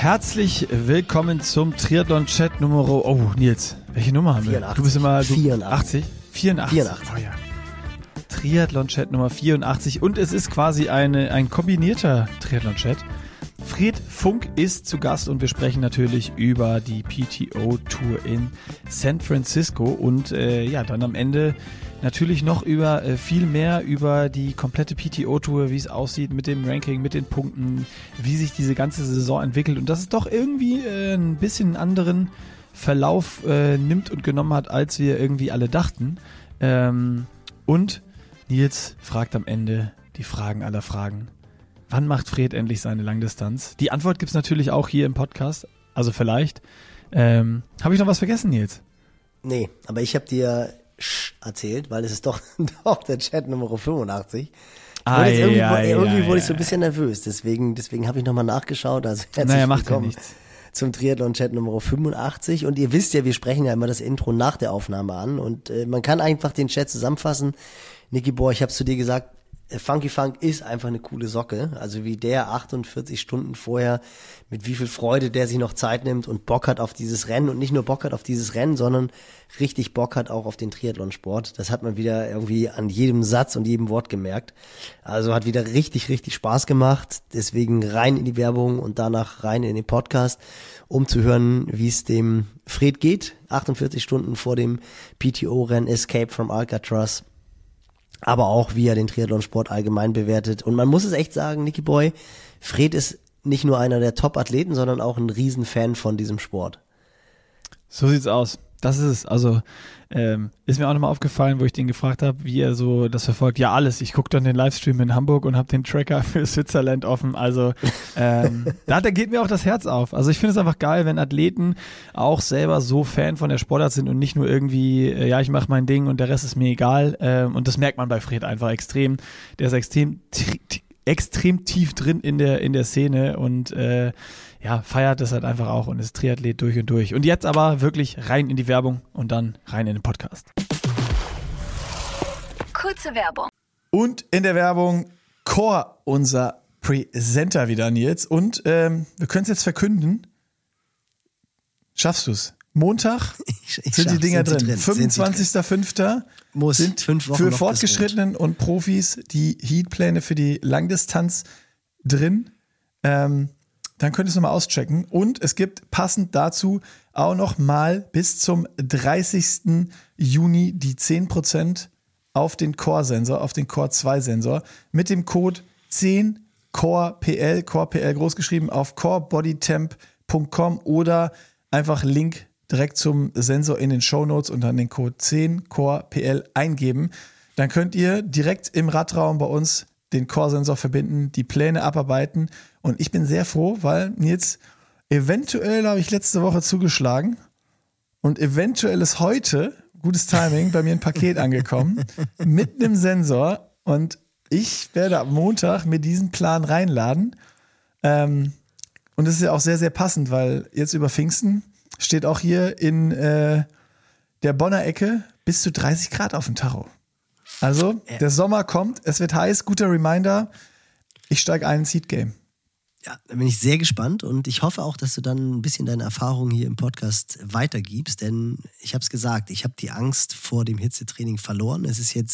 Herzlich willkommen zum Triathlon-Chat Nummer... Oh, Nils, welche Nummer haben wir? 84. Du bist immer... 84. 84? Oh ja. Triathlon-Chat Nummer 84 und es ist quasi ein kombinierter Triathlon-Chat. Fred Funk ist zu Gast und wir sprechen natürlich über die PTO-Tour in San Francisco und dann am Ende natürlich noch über viel mehr über die komplette PTO-Tour, wie es aussieht mit dem Ranking, mit den Punkten, wie sich diese ganze Saison entwickelt und dass es doch irgendwie ein bisschen einen anderen Verlauf nimmt und genommen hat, als wir irgendwie alle dachten. Und Nils fragt am Ende die Fragen aller Fragen. Wann macht Fred endlich seine Langdistanz? Die Antwort gibt's natürlich auch hier im Podcast. Also vielleicht. Habe ich noch was vergessen, Nils? Nee, aber ich habe dir erzählt, weil es ist doch der Chat Nummer 85. Irgendwie wurde ich so ein bisschen nervös. Deswegen habe ich nochmal nachgeschaut. Also herzlich macht ja willkommen nichts. Zum Triathlon-Chat Nummer 85. Und ihr wisst ja, wir sprechen ja immer das Intro nach der Aufnahme an. Und man kann einfach den Chat zusammenfassen. Niki Bohr, ich habe zu dir gesagt, Funky Funk ist einfach eine coole Socke. Also wie der 48 Stunden vorher, mit wie viel Freude der sich noch Zeit nimmt und Bock hat auf dieses Rennen und nicht nur Bock hat auf dieses Rennen, sondern richtig Bock hat auch auf den Triathlonsport. Das hat man wieder irgendwie an jedem Satz und jedem Wort gemerkt. Also hat wieder richtig, richtig Spaß gemacht. Deswegen rein in die Werbung und danach rein in den Podcast, um zu hören, wie es dem Fred geht. 48 Stunden vor dem PTO-Rennen Escape from Alcatraz. Aber auch, wie er den Triathlonsport allgemein bewertet. Und man muss es echt sagen, Niki Boy, Fred ist nicht nur einer der Top-Athleten, sondern auch ein Riesenfan von diesem Sport. So sieht's aus. Das ist es. Also ist mir auch nochmal aufgefallen, wo ich den gefragt habe, wie er so das verfolgt. Ja, alles. Ich gucke dann den Livestream in Hamburg und habe den Tracker für Switzerland offen. Also da geht mir auch das Herz auf. Also ich finde es einfach geil, wenn Athleten auch selber so Fan von der Sportart sind und nicht nur irgendwie, ich mache mein Ding und der Rest ist mir egal. Und das merkt man bei Fred einfach extrem. Der ist extrem tief drin in der Szene und feiert das halt einfach auch und ist Triathlet durch und durch. Und jetzt aber wirklich rein in die Werbung und dann rein in den Podcast. Kurze Werbung. Und in der Werbung Core, unser Presenter wieder, Nils. Und wir können es jetzt verkünden. Schaffst du es? Montag sind die Dinger drin. 25.05. sind 5 Wochen für Fortgeschrittenen und Profis die Heatpläne für die Langdistanz drin. Dann könntest du mal auschecken. Und es gibt passend dazu auch noch mal bis zum 30. Juni die 10% auf den Core-Sensor, auf den Core-2-Sensor mit dem Code 10COREPL, COREPL großgeschrieben, auf corebodytemp.com oder einfach Link direkt zum Sensor in den Shownotes und dann den Code 10COREPL eingeben. Dann könnt ihr direkt im Radraum bei uns den Core-Sensor verbinden, die Pläne abarbeiten. Und ich bin sehr froh, weil jetzt eventuell habe ich letzte Woche zugeschlagen und eventuell ist heute, gutes Timing, bei mir ein Paket angekommen mit einem Sensor und ich werde ab Montag mir diesen Plan reinladen. Und das ist ja auch sehr, sehr passend, weil jetzt über Pfingsten steht auch hier in der Bonner Ecke bis zu 30 Grad auf dem Tacho. Also, der Sommer kommt, es wird heiß, guter Reminder, ich steige ein ins Heat-Game. Ja, da bin ich sehr gespannt und ich hoffe auch, dass du dann ein bisschen deine Erfahrungen hier im Podcast weitergibst, denn ich habe es gesagt, ich habe die Angst vor dem Hitzetraining verloren. Ist es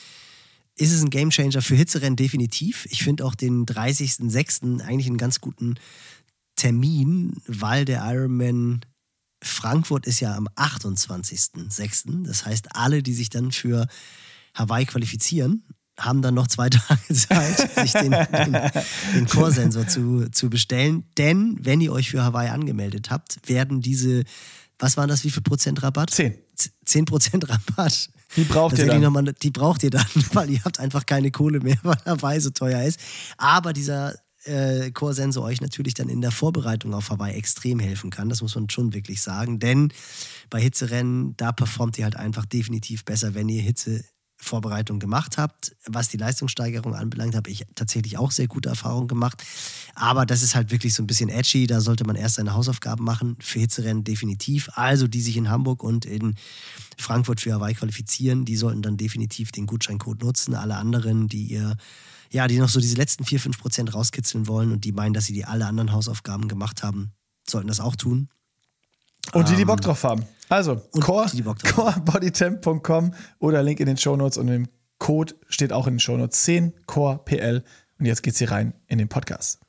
ein Gamechanger für Hitzerennen definitiv. Ich finde auch den 30.06. eigentlich einen ganz guten Termin, weil der Ironman Frankfurt ist ja am 28.06. Das heißt, alle, die sich dann für Hawaii qualifizieren, haben dann noch 2 Tage Zeit, sich den Core-Sensor zu bestellen. Denn wenn ihr euch für Hawaii angemeldet habt, werden diese, was waren das, wie viel Prozent Rabatt? 10% Rabatt. Die braucht ihr dann. Die braucht ihr dann, weil ihr habt einfach keine Kohle mehr, weil Hawaii so teuer ist. Aber dieser Core-Sensor euch natürlich dann in der Vorbereitung auf Hawaii extrem helfen kann. Das muss man schon wirklich sagen. Denn bei Hitzerennen, da performt ihr halt einfach definitiv besser, wenn ihr Vorbereitung gemacht habt. Was die Leistungssteigerung anbelangt, habe ich tatsächlich auch sehr gute Erfahrungen gemacht. Aber das ist halt wirklich so ein bisschen edgy. Da sollte man erst seine Hausaufgaben machen. Für Hitzerennen definitiv. Also die sich in Hamburg und in Frankfurt für Hawaii qualifizieren, die sollten dann definitiv den Gutscheincode nutzen. Alle anderen, die noch so diese letzten 4-5% rauskitzeln wollen und die meinen, dass sie die alle anderen Hausaufgaben gemacht haben, sollten das auch tun. Und die Bock drauf haben. Also, corebodytemp.com oder Link in den Shownotes und im Code steht auch in den Shownotes 10 CorePL. Und jetzt geht's hier rein in den Podcast.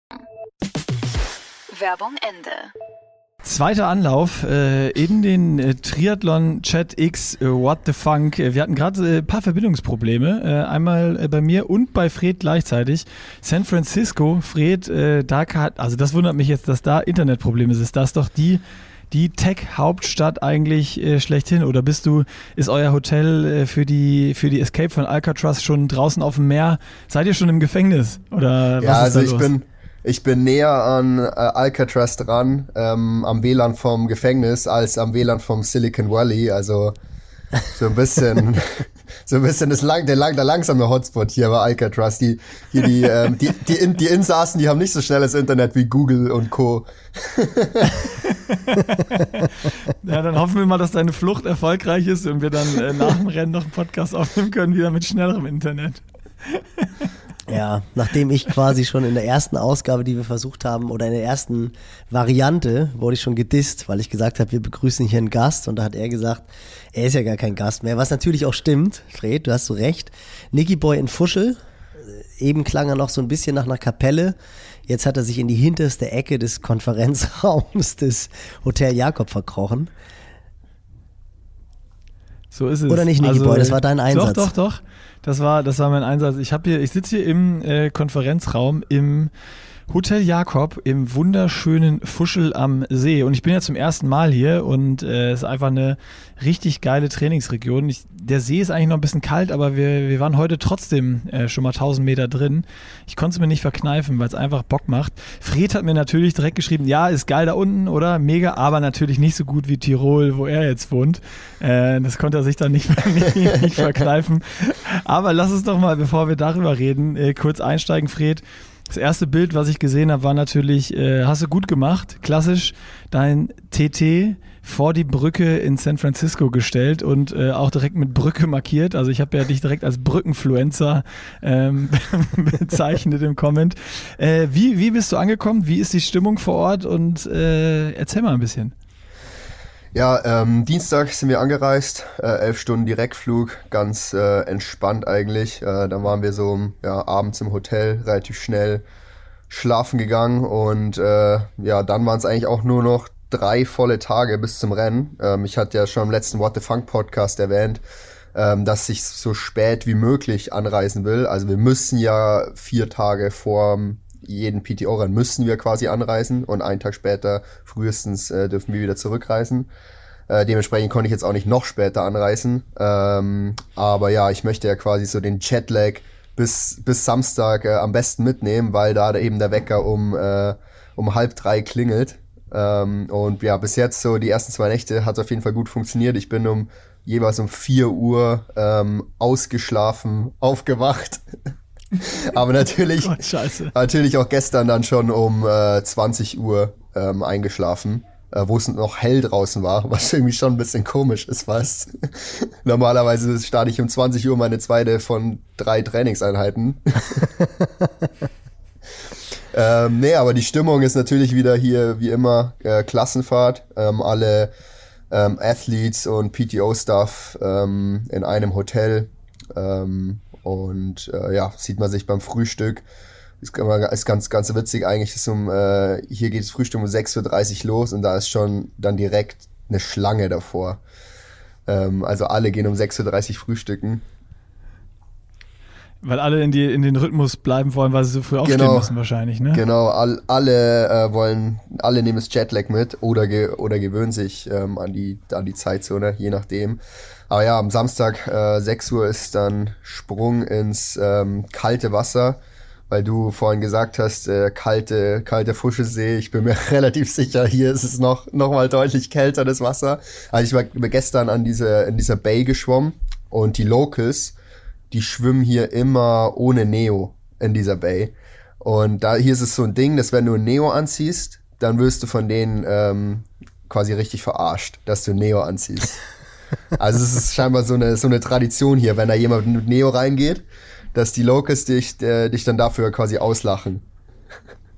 Werbung Ende. Zweiter Anlauf in den Triathlon-Chat X What the Funk. Wir hatten gerade ein paar Verbindungsprobleme. Einmal bei mir und bei Fred gleichzeitig. San Francisco, Fred, also das wundert mich jetzt, dass da Internetprobleme sind. Das ist doch die Tech-Hauptstadt eigentlich schlechthin? Oder ist euer Hotel für die Escape von Alcatraz schon draußen auf dem Meer? Seid ihr schon im Gefängnis? Oder was ist da los? Ich bin näher an Alcatraz dran, am WLAN vom Gefängnis, als am WLAN vom Silicon Valley. Also so ein bisschen der langsame Hotspot hier bei Alcatraz. Die Insassen, die haben nicht so schnelles Internet wie Google und Co. Ja, dann hoffen wir mal, dass deine Flucht erfolgreich ist und wir dann nach dem Rennen noch einen Podcast aufnehmen können, wieder mit schnellerem Internet. Ja, nachdem ich quasi schon in der ersten Ausgabe, die wir versucht haben, oder in der ersten Variante, wurde ich schon gedisst, weil ich gesagt habe, wir begrüßen hier einen Gast. Und da hat er gesagt, er ist ja gar kein Gast mehr. Was natürlich auch stimmt, Fred, du hast so recht. Nicky Boy in Fuschel, eben klang er noch so ein bisschen nach einer Kapelle. Jetzt hat er sich in die hinterste Ecke des Konferenzraums des Hotel Jakob verkrochen. So ist es. Oder nicht, Nicky Boy, das war dein Einsatz. Doch. Das war mein Einsatz. Ich sitze hier im Konferenzraum im Hotel Jakob im wunderschönen Fuschel am See. Und ich bin ja zum ersten Mal hier und es ist einfach eine richtig geile Trainingsregion. Der See ist eigentlich noch ein bisschen kalt, aber wir waren heute trotzdem schon mal 1000 Meter drin. Ich konnte es mir nicht verkneifen, weil es einfach Bock macht. Fred hat mir natürlich direkt geschrieben, ja, ist geil da unten, oder? Mega, aber natürlich nicht so gut wie Tirol, wo er jetzt wohnt. Das konnte er sich dann nicht verkneifen. Aber lass uns doch mal, bevor wir darüber reden, kurz einsteigen, Fred. Das erste Bild, was ich gesehen habe, war natürlich, hast du gut gemacht, klassisch, dein TT vor die Brücke in San Francisco gestellt und auch direkt mit Brücke markiert. Also ich habe ja dich direkt als Brückenfluencer bezeichnet im Comment. Wie bist du angekommen? Wie ist die Stimmung vor Ort? Und erzähl mal ein bisschen. Ja, Dienstag sind wir angereist, 11 Stunden Direktflug, ganz entspannt eigentlich. Dann waren wir so abends im Hotel, relativ schnell schlafen gegangen und dann waren es eigentlich auch nur noch 3 volle Tage bis zum Rennen. Ich hatte ja schon im letzten What the Funk Podcast erwähnt, dass ich so spät wie möglich anreisen will. Also wir müssen ja 4 Tage vor jeden PTO-Rennen müssen wir quasi anreisen und einen Tag später frühestens dürfen wir wieder zurückreisen. Dementsprechend konnte ich jetzt auch nicht noch später anreisen. Aber ja, ich möchte ja quasi so den Jetlag bis Samstag am besten mitnehmen, weil da eben der Wecker um 2:30 klingelt. Und ja, bis jetzt so die ersten 2 Nächte hat es auf jeden Fall gut funktioniert. Ich bin jeweils um 4 Uhr ausgeschlafen, aufgewacht. Aber natürlich auch gestern dann schon um 20 Uhr eingeschlafen, wo es noch hell draußen war, was irgendwie schon ein bisschen komisch ist fast. Normalerweise starte ich um 20 Uhr meine zweite von 3 Trainingseinheiten. Aber die Stimmung ist natürlich wieder hier wie immer Klassenfahrt. Alle Athletes und PTO-Staff in einem Hotel. Sieht man sich beim Frühstück. Ist ganz witzig eigentlich. Hier geht das Frühstück um 6:30 Uhr los und da ist schon dann direkt eine Schlange davor. Also alle gehen um 6:30 Uhr frühstücken. Weil alle in den Rhythmus bleiben wollen, weil sie so früh aufstehen müssen wahrscheinlich, ne? Genau, alle nehmen das Jetlag mit oder gewöhnen sich an die Zeitzone, je nachdem. Aber ja, am Samstag 6 Uhr ist dann Sprung ins kalte Wasser, weil du vorhin gesagt hast, kalte Fuschelsee. Ich bin mir relativ sicher, hier ist es noch mal deutlich kälter, das Wasser. Also ich war gestern in dieser Bay geschwommen und die Locals, die schwimmen hier immer ohne Neo in dieser Bay. Und hier ist es so ein Ding, dass wenn du ein Neo anziehst, dann wirst du von denen quasi richtig verarscht, dass du ein Neo anziehst. Also es ist scheinbar so eine Tradition hier, wenn da jemand mit Neo reingeht, dass die Locals dich dann dafür quasi auslachen.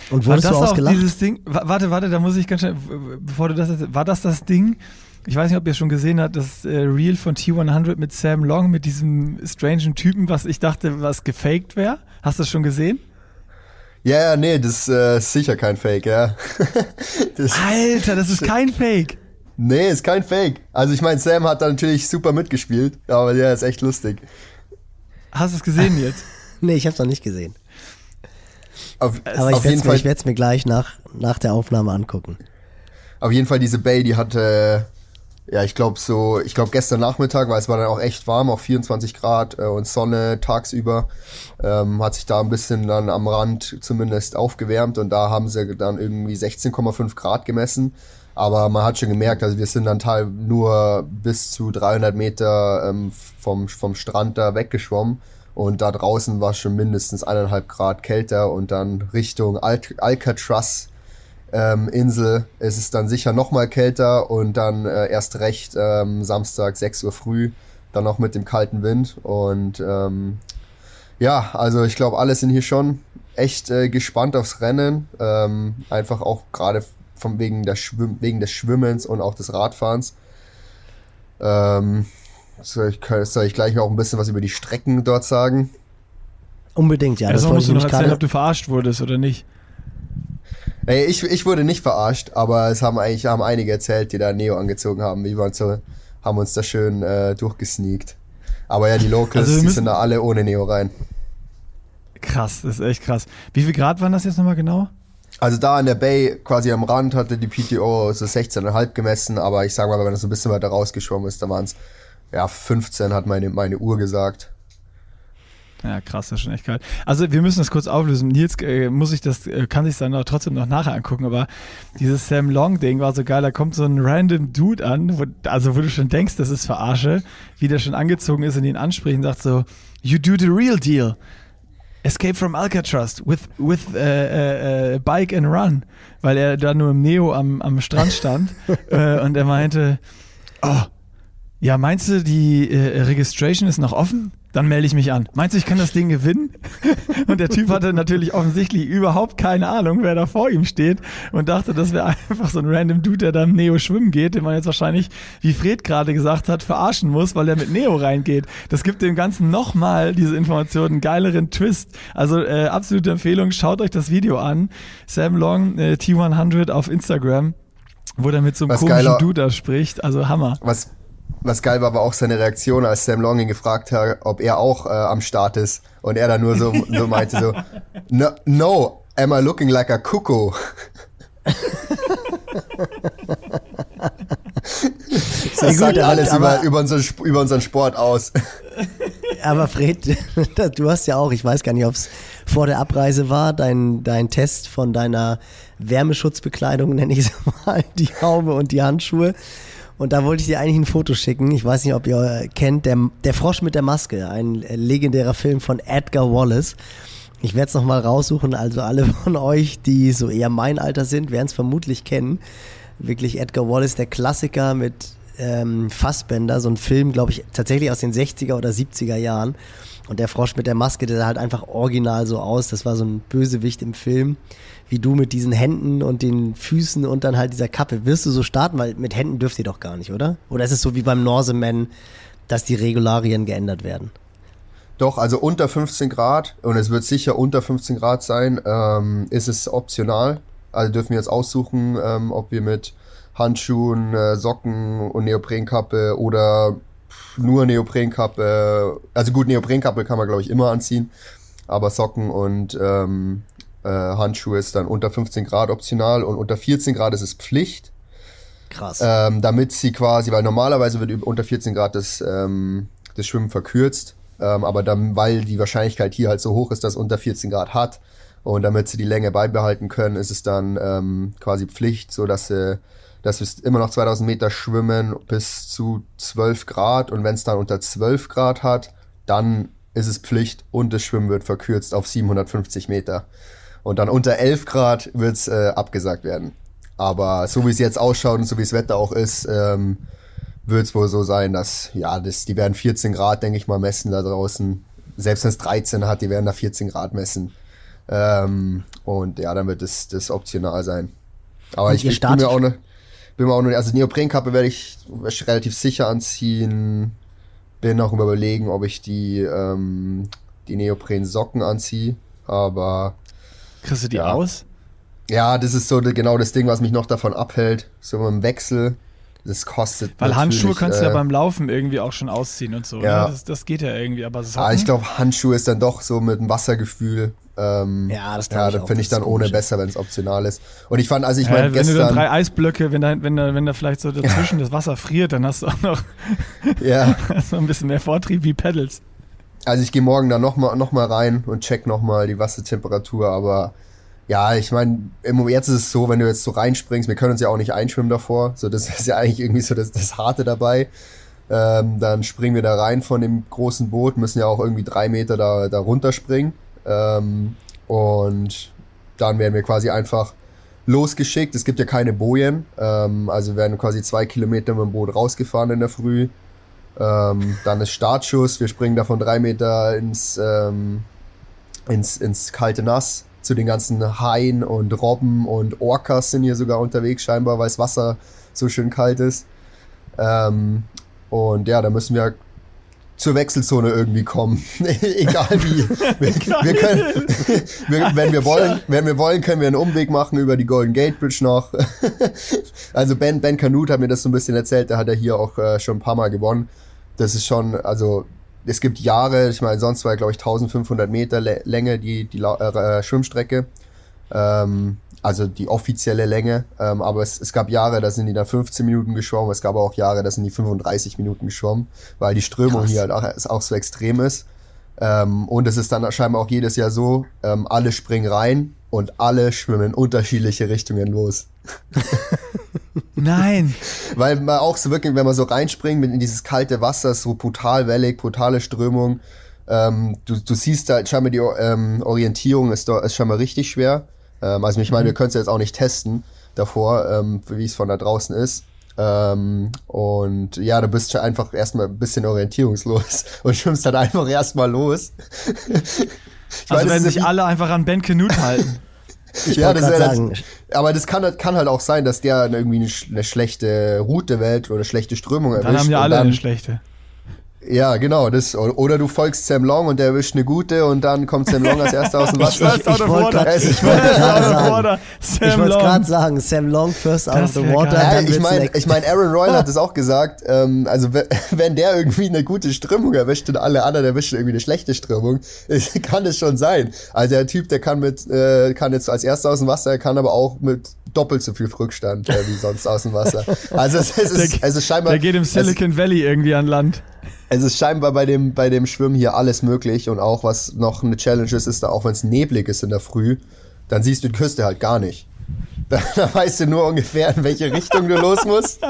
Und wurdest du ausgelacht? Dieses Ding, warte, da muss ich ganz schnell, bevor du das, war das Ding? Ich weiß nicht, ob ihr schon gesehen habt, das Reel von T100 mit Sam Long, mit diesem strangen Typen, was ich dachte, was gefaked wäre. Hast du das schon gesehen? Ja, nee, das ist sicher kein Fake, ja. Alter, das ist kein Fake. Nee, ist kein Fake. Also ich meine, Sam hat da natürlich super mitgespielt, aber der ist echt lustig. Hast du es gesehen jetzt? Nee, ich hab's noch nicht gesehen. Aber ich werde es mir gleich nach der Aufnahme angucken. Auf jeden Fall diese Bay, die hatte, ich glaube gestern Nachmittag, weil es war dann auch echt warm, auch 24 Grad und Sonne tagsüber, hat sich da ein bisschen dann am Rand zumindest aufgewärmt und da haben sie dann irgendwie 16,5 Grad gemessen. Aber man hat schon gemerkt, also wir sind dann nur bis zu 300 Meter vom Strand da weggeschwommen und da draußen war schon mindestens 1,5 Grad kälter und dann Richtung Alcatraz Insel ist es dann sicher nochmal kälter und dann erst recht Samstag 6 Uhr früh, dann noch mit dem kalten Wind und also ich glaube, alle sind hier schon echt gespannt aufs Rennen, einfach auch gerade wegen des Schwimmens und auch des Radfahrens. Soll ich gleich auch ein bisschen was über die Strecken dort sagen? Unbedingt, ja. Das musst du noch erzählen, ob du verarscht wurdest oder nicht. Nee, ich wurde nicht verarscht, aber es haben einige erzählt, die da Neo angezogen haben. Haben uns da schön durchgesneakt. Aber ja, die Locals, die sind da alle ohne Neo rein. Krass, das ist echt krass. Wie viel Grad waren das jetzt nochmal genau? Also da in der Bay, quasi am Rand, hatte die PTO so 16,5 gemessen, aber ich sag mal, wenn das so ein bisschen weiter rausgeschwommen ist, da waren es 15, hat meine Uhr gesagt. Ja, krass, das ist schon echt geil. Also wir müssen das kurz auflösen. Nils kann sich dann auch trotzdem noch nachher angucken, aber dieses Sam Long-Ding war so geil, da kommt so ein random Dude an, wo du schon denkst, das ist Verarsche, wie der schon angezogen ist und ihn anspricht und sagt so, you do the real deal. Escape from Alcatraz with Bike and Run, weil er da nur im Neo am Strand stand und er meinte, ja, meinst du, die Registration ist noch offen? Dann melde ich mich an. Meinst du, ich kann das Ding gewinnen? Und der Typ hatte natürlich offensichtlich überhaupt keine Ahnung, wer da vor ihm steht und dachte, das wäre einfach so ein random Dude, der da im Neo schwimmen geht, den man jetzt wahrscheinlich, wie Fred gerade gesagt hat, verarschen muss, weil er mit Neo reingeht. Das gibt dem Ganzen nochmal, diese Information, einen geileren Twist. Also absolute Empfehlung, schaut euch das Video an. Sam Long, T100 auf Instagram, wo der mit so einem komischen Dude da spricht. Also Hammer. Was geil war auch seine Reaktion, als Sam Long ihn gefragt hat, ob er auch am Start ist. Und er dann nur so meinte so, no, am I looking like a cuckoo? Das sagt alles über unseren Sport aus. Aber Fred, du hast ja auch, ich weiß gar nicht, ob es vor der Abreise war, dein Test von deiner Wärmeschutzbekleidung, nenne ich es mal, die Haube und die Handschuhe. Und da wollte ich dir eigentlich ein Foto schicken. Ich weiß nicht, ob ihr kennt, der Frosch mit der Maske, ein legendärer Film von Edgar Wallace. Ich werde es nochmal raussuchen, also alle von euch, die so eher mein Alter sind, werden es vermutlich kennen. Wirklich Edgar Wallace, der Klassiker mit Fassbender, so ein Film, glaube ich, tatsächlich aus den 60er oder 70er Jahren. Und der Frosch mit der Maske, der sah halt einfach original so aus. Das war so ein Bösewicht im Film, wie du mit diesen Händen und den Füßen und dann halt dieser Kappe. Wirst du so starten? Weil mit Händen dürft ihr doch gar nicht, oder? Oder ist es so wie beim Norseman, dass die Regularien geändert werden? Doch, also unter 15 Grad, und es wird sicher unter 15 Grad sein, ist es optional. Also dürfen wir jetzt aussuchen, ob wir mit Handschuhen, Socken und Neoprenkappe oder nur Neoprenkappe, also gut, Neoprenkappe kann man glaube ich immer anziehen, aber Socken und Handschuhe ist dann unter 15 Grad optional und unter 14 Grad ist es Pflicht. Krass. Damit sie quasi, weil normalerweise wird unter 14 Grad das Schwimmen verkürzt, aber dann, weil die Wahrscheinlichkeit hier halt so hoch ist, dass es unter 14 Grad hat und damit sie die Länge beibehalten können, ist es dann quasi Pflicht, so dass wir immer noch 2000 Meter schwimmen bis zu 12 Grad und wenn es dann unter 12 Grad hat, dann ist es Pflicht und das Schwimmen wird verkürzt auf 750 Meter. Und dann unter 11 Grad wird es abgesagt werden. Aber so wie es jetzt ausschaut und so wie das Wetter auch ist, wird es wohl so sein, dass, die werden 14 Grad, denke ich mal, messen da draußen. Selbst wenn es 13 hat, die werden da 14 Grad messen. Und ja, dann wird das optional sein. Aber Und ich ihr bin mir auch noch, also Neoprenkappe werde ich relativ sicher anziehen. Bin auch überlegen, ob ich die Neopren-Socken anziehe. Aber Kriegst du die aus? ja, das ist so genau das Ding, was mich noch davon abhält. So im Wechsel, das kostet Weil Handschuhe natürlich, kannst du ja beim Laufen irgendwie auch schon ausziehen und so. Ja. Ne? Das geht ja irgendwie, aber Socken, ich glaube, Handschuhe ist dann doch so mit dem Wassergefühl. Ja, das glaube ich da auch, finde ich dass dann es ohne komisch besser, wenn es optional ist. Und ich fand, also ich meine, wenn du dann gestern, 3 Eisblöcke, wenn da vielleicht so dazwischen das Wasser friert, dann hast du auch noch ja, so ein bisschen mehr Vortrieb wie Pedals. also ich gehe morgen dann noch mal rein und check noch mal die Wassertemperatur, aber ja, ich meine, jetzt ist es so, wenn du jetzt so reinspringst, wir können uns ja auch nicht einschwimmen davor, so das ist ja eigentlich irgendwie so das Harte dabei. Dann springen wir da rein von dem großen Boot, müssen ja auch irgendwie 3 Meter da runterspringen. Und dann werden wir quasi einfach losgeschickt. Es gibt ja keine Bojen, also werden quasi 2 Kilometer mit dem Boot rausgefahren in der Früh. Dann ist Startschuss, wir springen da von 3 Meter ins kalte Nass. Zu den ganzen Haien und Robben und Orcas sind hier sogar unterwegs scheinbar, weil das Wasser so schön kalt ist. Und ja, da müssen wir zur Wechselzone irgendwie kommen. Egal wie. Wir können, wenn wir wollen, können wir einen Umweg machen über die Golden Gate Bridge noch. Also Ben Canute hat mir das so ein bisschen erzählt, der hat ja hier auch schon ein paar Mal gewonnen. Das ist schon, also es gibt Jahre, ich meine, sonst war, glaube ich, 1500 Meter Länge die Schwimmstrecke. Also die offizielle Länge. Aber es gab Jahre, da sind die da 15 Minuten geschwommen. Es gab auch Jahre, da sind die 35 Minuten geschwommen, weil die Strömung hier halt auch so extrem ist. Und es ist dann scheinbar auch jedes Jahr so, alle springen rein und alle schwimmen in unterschiedliche Richtungen los. Nein. Weil man auch so wirklich, wenn man so reinspringt in dieses kalte Wasser, ist so brutal wellig, brutale Strömung. Du siehst da scheinbar die Orientierung ist scheinbar richtig schwer. Also ich meine, wir können es jetzt auch nicht testen davor, wie es von da draußen ist. Und ja, du bist einfach erstmal ein bisschen orientierungslos und schwimmst dann einfach erstmal los. Also werden sich alle einfach an Ben Canute halten. Ja, das sagen. Aber das kann halt auch sein, dass der irgendwie eine schlechte Route wählt oder eine schlechte Strömung erwischt. Dann haben ja alle eine schlechte. Ja, genau. Oder du folgst Sam Long und der erwischt eine gute und dann kommt Sam Long als erster aus dem Wasser. Ich wollte gerade sagen, Sam Long first out of the water. Ja, ich meine, Aaron Royal hat das auch gesagt. Also wenn der irgendwie eine gute Strömung erwischt und alle anderen erwischen irgendwie eine schlechte Strömung, kann es schon sein. Also der Typ, der kann jetzt als erster aus dem Wasser, er kann aber auch mit doppelt so viel Rückstand wie sonst aus dem Wasser. Also es ist scheinbar. Der geht im Silicon Valley irgendwie an Land. Es ist scheinbar bei dem Schwimmen hier alles möglich und auch was noch eine Challenge ist da auch wenn es neblig ist in der Früh, dann siehst du die Küste halt gar nicht. Da weißt du nur ungefähr, in welche Richtung du los musst.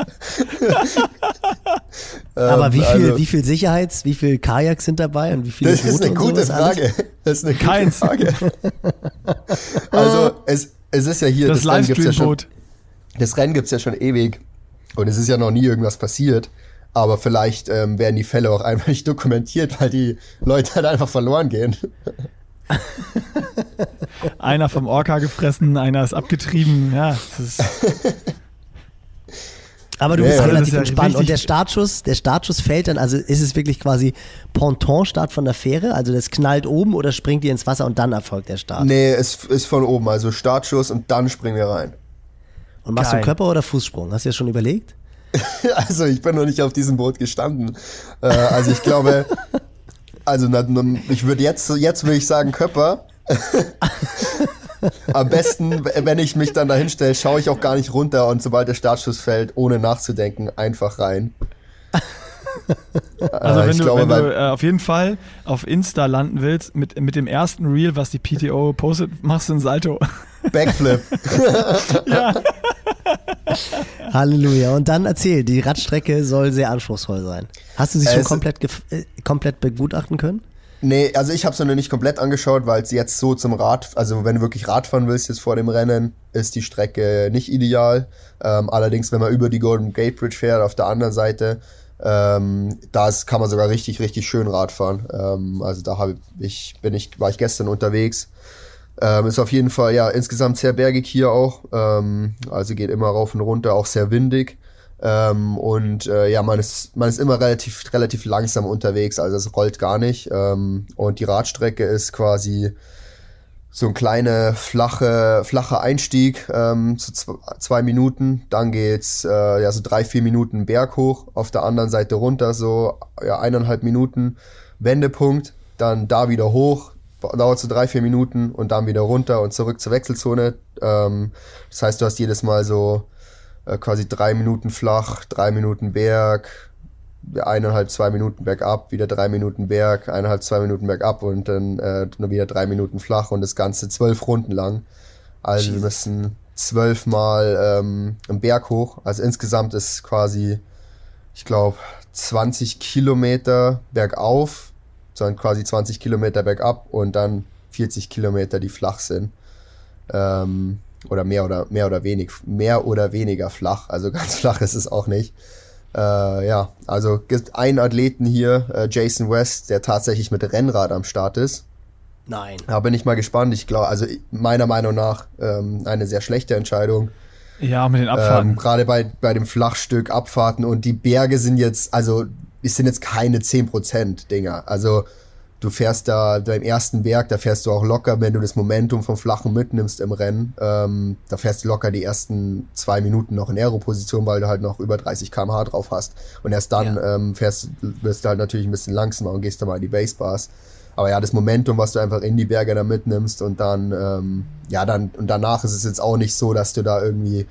Aber wie viel Kajaks sind dabei und wie viele Das ist eine gute Frage. Das ist eine gute Frage. Also es ist ja hier das Livestream-Boot. Das Rennen gibt's ja schon ewig und es ist ja noch nie irgendwas passiert. Aber vielleicht werden die Fälle auch einfach nicht dokumentiert, weil die Leute halt einfach verloren gehen. Einer vom Orca gefressen, einer ist abgetrieben. Ja, das ist aber du bist relativ ja entspannt. Und der Startschuss fällt dann, also ist es wirklich quasi Pontonstart von der Fähre? Also das knallt oben oder springt ihr ins Wasser und dann erfolgt der Start? Nee, es ist von oben, also Startschuss und dann springen wir rein. Und machst du Körper- oder Fußsprung? Hast du dir schon überlegt? Also ich bin noch nicht auf diesem Boot gestanden. Also ich glaube, ich würde jetzt würde ich sagen Köpper. Am besten, wenn ich mich dann dahin stelle, schaue ich auch gar nicht runter und sobald der Startschuss fällt, ohne nachzudenken, einfach rein. Also wenn du auf jeden Fall auf Insta landen willst, mit dem ersten Reel, was die PTO postet, machst du einen Salto. Backflip. Ja. Halleluja. Und dann erzähl, die Radstrecke soll sehr anspruchsvoll sein. Hast du sie schon komplett begutachten können? Nee, also ich habe es noch nicht komplett angeschaut, weil es jetzt so also wenn du wirklich Radfahren willst jetzt vor dem Rennen, ist die Strecke nicht ideal. Allerdings, wenn man über die Golden Gate Bridge fährt, auf der anderen Seite, kann man sogar richtig, richtig schön Radfahren. Also da war ich gestern unterwegs. Ist auf jeden Fall, ja, insgesamt sehr bergig hier auch. Also geht immer rauf und runter, auch sehr windig. Ja, man ist immer relativ langsam unterwegs, also es rollt gar nicht. Und die Radstrecke ist quasi so ein kleiner, flacher Einstieg, zu 2 Minuten. Dann geht's, so 3-4 Minuten Berg hoch, auf der anderen Seite runter, so, 1,5 Minuten Wendepunkt. Dann da wieder hoch, dauert so 3-4 Minuten und dann wieder runter und zurück zur Wechselzone. Das heißt, du hast jedes Mal so quasi 3 Minuten flach, 3 Minuten Berg, 1,5, 2 Minuten bergab, wieder 3 Minuten Berg, 1,5, 2 Minuten bergab und dann nur wieder 3 Minuten flach und das Ganze 12 Runden lang. Also wir müssen 12 Mal einen Berg hoch. Also insgesamt ist quasi, ich glaube, 20 Kilometer bergauf, sondern quasi 20 Kilometer bergab und dann 40 Kilometer, die flach sind. Oder mehr oder weniger flach. Also ganz flach ist es auch nicht. Also gibt einen Athleten hier, Jason West, der tatsächlich mit Rennrad am Start ist. Nein. Da bin ich mal gespannt. Ich glaube, also meiner Meinung nach eine sehr schlechte Entscheidung. Ja, mit den Abfahrten. Gerade bei dem Flachstück Abfahrten und die Berge sind jetzt keine 10% Dinger. Also du fährst da beim ersten Berg, da fährst du auch locker, wenn du das Momentum vom Flachen mitnimmst im Rennen, da fährst du locker die ersten 2 Minuten noch in Aero-Position, weil du halt noch über 30 km/h drauf hast. Und erst dann wirst du halt natürlich ein bisschen langsamer und gehst dann mal in die Basebars. Aber ja, das Momentum, was du einfach in die Berge da mitnimmst und dann, und danach ist es jetzt auch nicht so, dass du da irgendwie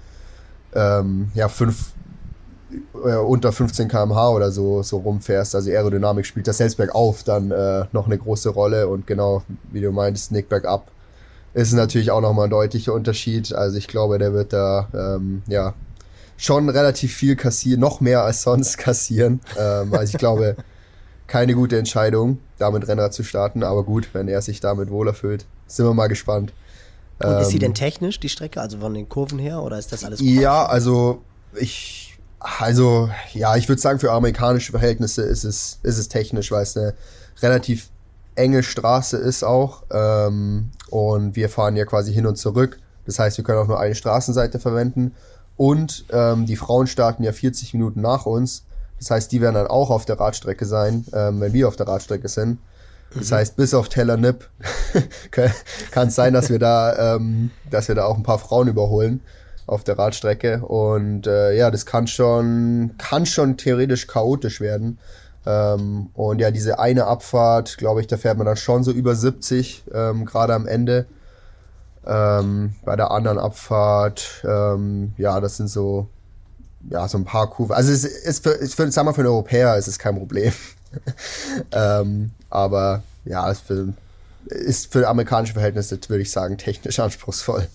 unter 15 km/h oder so rumfährst. Also Aerodynamik spielt das selbst bergauf dann noch eine große Rolle und genau, wie du meintest, Nick bergab ist natürlich auch nochmal ein deutlicher Unterschied. Also ich glaube, der wird da schon relativ viel kassieren, noch mehr als sonst kassieren. Also ich glaube, keine gute Entscheidung, damit Rennrad zu starten, aber gut, wenn er sich damit wohler fühlt, sind wir mal gespannt. Und ist sie denn technisch, die Strecke, also von den Kurven her, oder ist das alles gut? Ja, also ich würde sagen, für amerikanische Verhältnisse ist es technisch, weil es eine relativ enge Straße ist auch. Und wir fahren ja quasi hin und zurück. Das heißt, wir können auch nur eine Straßenseite verwenden. Und die Frauen starten ja 40 Minuten nach uns. Das heißt, die werden dann auch auf der Radstrecke sein, wenn wir auf der Radstrecke sind. Das heißt, bis auf Tel Aviv kann es sein, dass wir da auch ein paar Frauen überholen auf der Radstrecke und das kann schon theoretisch chaotisch werden. Und ja, diese eine Abfahrt, glaube ich, da fährt man dann schon so über 70, gerade am Ende. Bei der anderen Abfahrt, das sind so ein paar Kurven. Also es ist für einen Europäer ist es kein Problem. Aber ja, es ist für amerikanische Verhältnisse, würde ich sagen, technisch anspruchsvoll.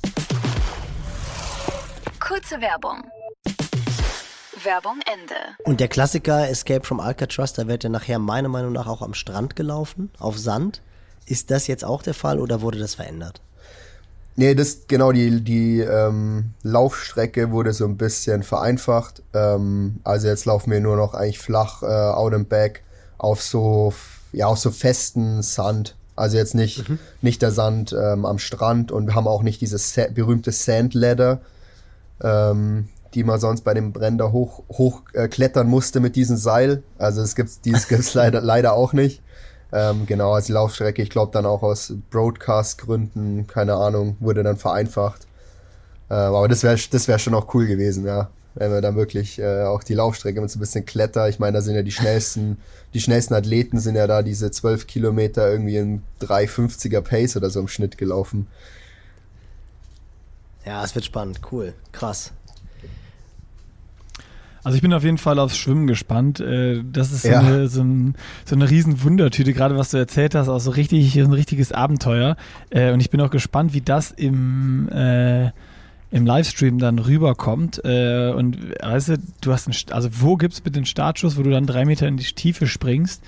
Kurze Werbung. Werbung Ende. Und der Klassiker Escape from Alcatraz, da wird ja nachher meiner Meinung nach auch am Strand gelaufen, auf Sand. Ist das jetzt auch der Fall oder wurde das verändert? Nee, die Laufstrecke wurde so ein bisschen vereinfacht. Also jetzt laufen wir nur noch eigentlich flach, out and back, auf so festen Sand. Also jetzt nicht der Sand am Strand und wir haben auch nicht dieses berühmte Sand Ladder, die man sonst bei dem Rennen da hoch klettern musste mit diesem Seil. Also das gibt's leider auch nicht. Genau, als die Laufstrecke, ich glaube dann auch aus Broadcast-Gründen, keine Ahnung, wurde dann vereinfacht. Aber das wär schon auch cool gewesen, ja. Wenn wir dann wirklich auch die Laufstrecke mit so ein bisschen Kletter, ich meine, da sind ja die schnellsten Athleten sind ja da diese 12 Kilometer irgendwie in 3,50er Pace oder so im Schnitt gelaufen. Ja, es wird spannend, cool, krass. Also ich bin auf jeden Fall aufs Schwimmen gespannt. Das ist so eine riesen Wundertüte, gerade was du erzählt hast, auch so ein richtiges Abenteuer. Und ich bin auch gespannt, wie das im Livestream dann rüberkommt. Und weißt du, wo gibt's bitte den Startschuss, wo du dann 3 Meter in die Tiefe springst?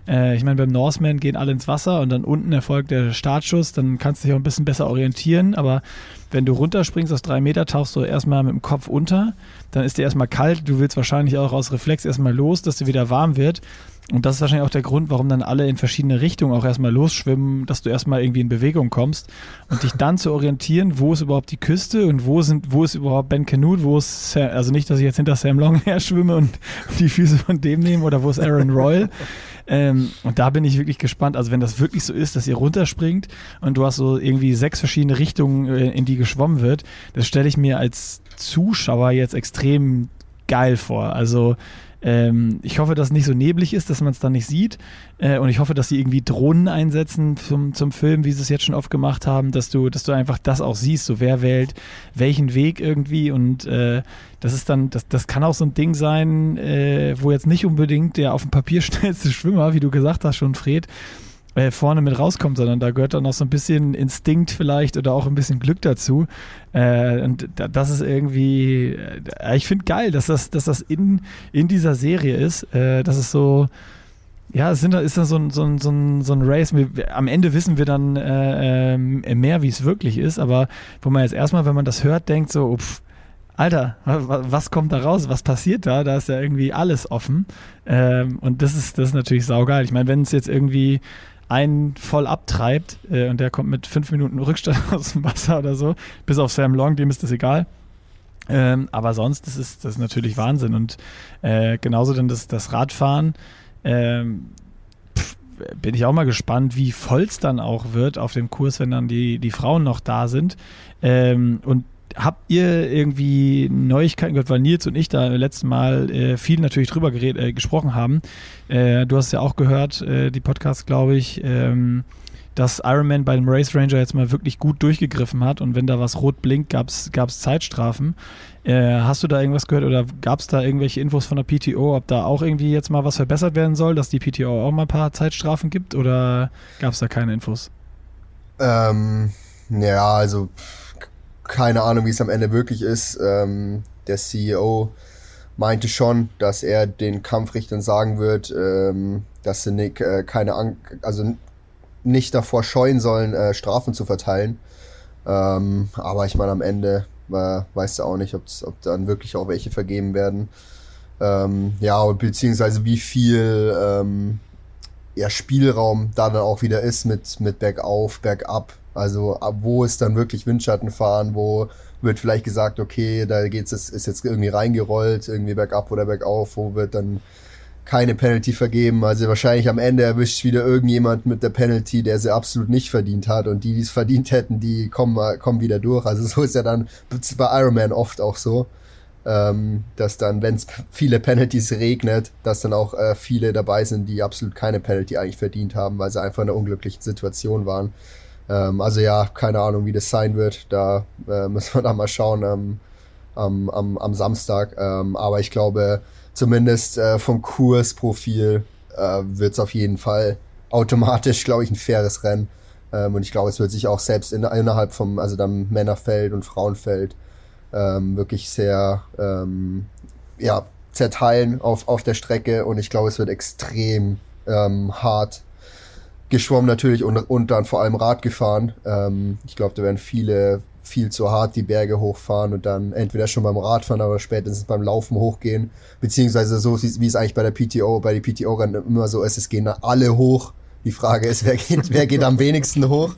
Ich meine, beim Norseman gehen alle ins Wasser und dann unten erfolgt der Startschuss, dann kannst du dich auch ein bisschen besser orientieren, aber wenn du runterspringst aus 3 Meter, tauchst du erstmal mit dem Kopf unter, dann ist dir erstmal kalt, du willst wahrscheinlich auch aus Reflex erstmal los, dass dir wieder warm wird. Und das ist wahrscheinlich auch der Grund, warum dann alle in verschiedene Richtungen auch erstmal losschwimmen, dass du erstmal irgendwie in Bewegung kommst und dich dann zu orientieren, wo ist überhaupt die Küste und wo ist überhaupt Ben Canute, wo ist Sam, also nicht, dass ich jetzt hinter Sam Long her schwimme und die Füße von dem nehme oder wo ist Aaron Royal. Und da bin ich wirklich gespannt, also wenn das wirklich so ist, dass ihr runterspringt und du hast so irgendwie 6 verschiedene Richtungen, in die geschwommen wird, das stelle ich mir als Zuschauer jetzt extrem geil vor. Also ich hoffe, dass es nicht so neblig ist, dass man es dann nicht sieht. Und ich hoffe, dass sie irgendwie Drohnen einsetzen zum Film, wie sie es jetzt schon oft gemacht haben, dass du einfach das auch siehst, so wer wählt welchen Weg irgendwie. Und das ist dann, das kann auch so ein Ding sein, wo jetzt nicht unbedingt der auf dem Papier schnellste Schwimmer, wie du gesagt hast schon, Fred, vorne mit rauskommt, sondern da gehört dann noch so ein bisschen Instinkt vielleicht oder auch ein bisschen Glück dazu. Und das ist irgendwie, ich finde geil, dass das in dieser Serie ist. Das ist so, ja, ist dann so ein Race. Am Ende wissen wir dann mehr, wie es wirklich ist, aber wo man jetzt erstmal, wenn man das hört, denkt so, Alter, was kommt da raus? Was passiert da? Da ist ja irgendwie alles offen. Und das ist natürlich saugeil. Ich meine, wenn es jetzt irgendwie einen voll abtreibt und der kommt mit 5 Minuten Rückstand aus dem Wasser oder so, bis auf Sam Long, dem ist das egal. Aber sonst, das ist natürlich Wahnsinn. Und genauso dann das Radfahren, bin ich auch mal gespannt, wie voll es dann auch wird auf dem Kurs, wenn dann die Frauen noch da sind. Und habt ihr irgendwie Neuigkeiten gehört, weil Nils und ich da letztes Mal viel natürlich drüber gesprochen haben. Du hast ja auch gehört, die Podcasts, glaube ich, dass Ironman bei dem Race Ranger jetzt mal wirklich gut durchgegriffen hat und wenn da was rot blinkt, gab's Zeitstrafen. Hast du da irgendwas gehört oder gab es da irgendwelche Infos von der PTO, ob da auch irgendwie jetzt mal was verbessert werden soll, dass die PTO auch mal ein paar Zeitstrafen gibt oder gab es da keine Infos? Ja, also keine Ahnung, wie es am Ende wirklich ist. Der CEO meinte schon, dass er den Kampfrichtern sagen wird, dass sie nicht davor scheuen sollen, Strafen zu verteilen. Aber ich meine, am Ende weißt du auch nicht, ob dann wirklich auch welche vergeben werden. Beziehungsweise wie viel Spielraum da dann auch wieder ist mit bergauf, bergab. Also wo ist dann wirklich Windschatten fahren, wo wird vielleicht gesagt, okay, da ist jetzt irgendwie reingerollt, irgendwie bergab oder bergauf, wo wird dann keine Penalty vergeben. Also wahrscheinlich am Ende erwischt wieder irgendjemand mit der Penalty, der sie absolut nicht verdient hat und die es verdient hätten, die kommen wieder durch. Also so ist ja dann bei Ironman oft auch so, dass dann, wenn es viele Penalties regnet, dass dann auch viele dabei sind, die absolut keine Penalty eigentlich verdient haben, weil sie einfach in einer unglücklichen Situation waren. Also ja, keine Ahnung, wie das sein wird. Da müssen wir dann mal schauen am Samstag. Aber ich glaube, zumindest vom Kursprofil wird es auf jeden Fall automatisch, glaube ich, ein faires Rennen. Und ich glaube, es wird sich auch selbst innerhalb vom, also dann Männerfeld und Frauenfeld wirklich sehr zerteilen auf der Strecke. Und ich glaube, es wird extrem hart geschwommen natürlich und dann vor allem Rad gefahren. Ich glaube, da werden viele viel zu hart die Berge hochfahren und dann entweder schon beim Radfahren oder spätestens beim Laufen hochgehen. Beziehungsweise so, wie es eigentlich bei der PTO-Rennen immer so ist, es gehen alle hoch. Die Frage ist, wer geht am wenigsten hoch?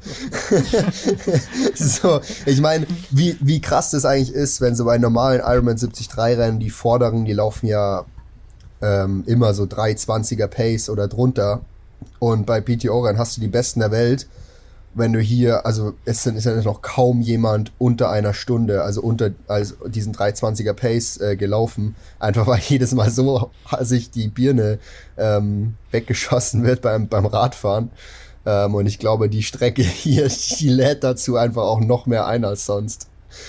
So, ich meine, wie krass das eigentlich ist, wenn so bei normalen Ironman 73-Rennen die Vorderen, die laufen ja immer so 3:20er Pace oder drunter. Und bei PTO-Rennen hast du die Besten der Welt. Wenn du hier, also ist ja noch kaum jemand unter einer Stunde, also diesen 3:20er Pace gelaufen. Einfach weil jedes Mal so sich die Birne weggeschossen wird beim Radfahren. Und ich glaube, die Strecke hier, die lädt dazu einfach auch noch mehr ein als sonst.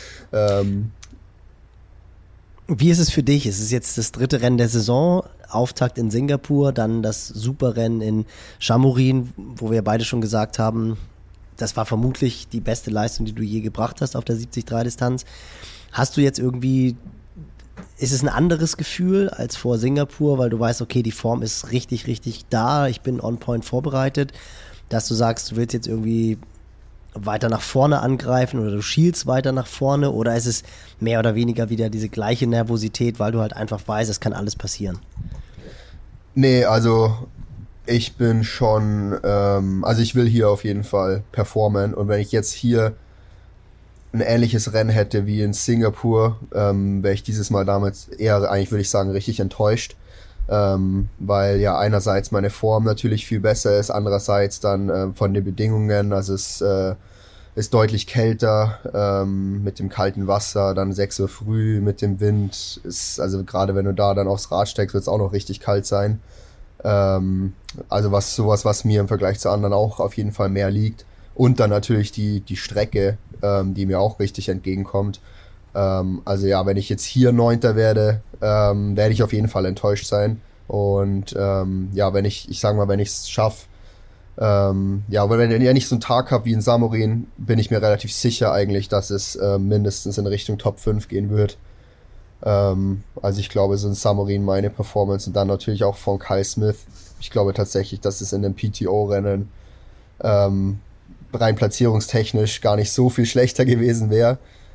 Wie ist es für dich? Es ist jetzt das 3. Rennen der Saison, Auftakt in Singapur, dann das Superrennen in Chamorin, wo wir beide schon gesagt haben, das war vermutlich die beste Leistung, die du je gebracht hast auf der 73-Distanz. Hast du jetzt irgendwie ist es ein anderes Gefühl als vor Singapur, weil du weißt, okay, die Form ist richtig, richtig da, ich bin on point vorbereitet, dass du sagst, du willst jetzt irgendwie weiter nach vorne angreifen oder du schielst weiter nach vorne, oder ist es mehr oder weniger wieder diese gleiche Nervosität, weil du halt einfach weißt, es kann alles passieren? Nee, also ich bin schon, also ich will hier auf jeden Fall performen, und wenn ich jetzt hier ein ähnliches Rennen hätte wie in Singapur, wäre ich dieses Mal damit eher, eigentlich würde ich sagen, richtig enttäuscht, weil ja einerseits meine Form natürlich viel besser ist, andererseits dann von den Bedingungen, also es ist deutlich kälter, mit dem kalten Wasser, dann 6 Uhr früh mit dem Wind, ist, also gerade wenn du da dann aufs Rad steigst, wird es auch noch richtig kalt sein. Also was mir im Vergleich zu anderen auch auf jeden Fall mehr liegt. Und dann natürlich die Strecke, die mir auch richtig entgegenkommt. Also ja, wenn ich jetzt hier Neunter werde, werde ich auf jeden Fall enttäuscht sein. Und ja, wenn ich es schaffe, ja, weil wenn ich so einen Tag habe wie in Samorin, bin ich mir relativ sicher eigentlich, dass es mindestens in Richtung Top 5 gehen wird. Also ich glaube, so ein Samorin meine Performance, und dann natürlich auch von Kyle Smith. Ich glaube tatsächlich, dass es in dem PTO-Rennen rein platzierungstechnisch gar nicht so viel schlechter gewesen wäre.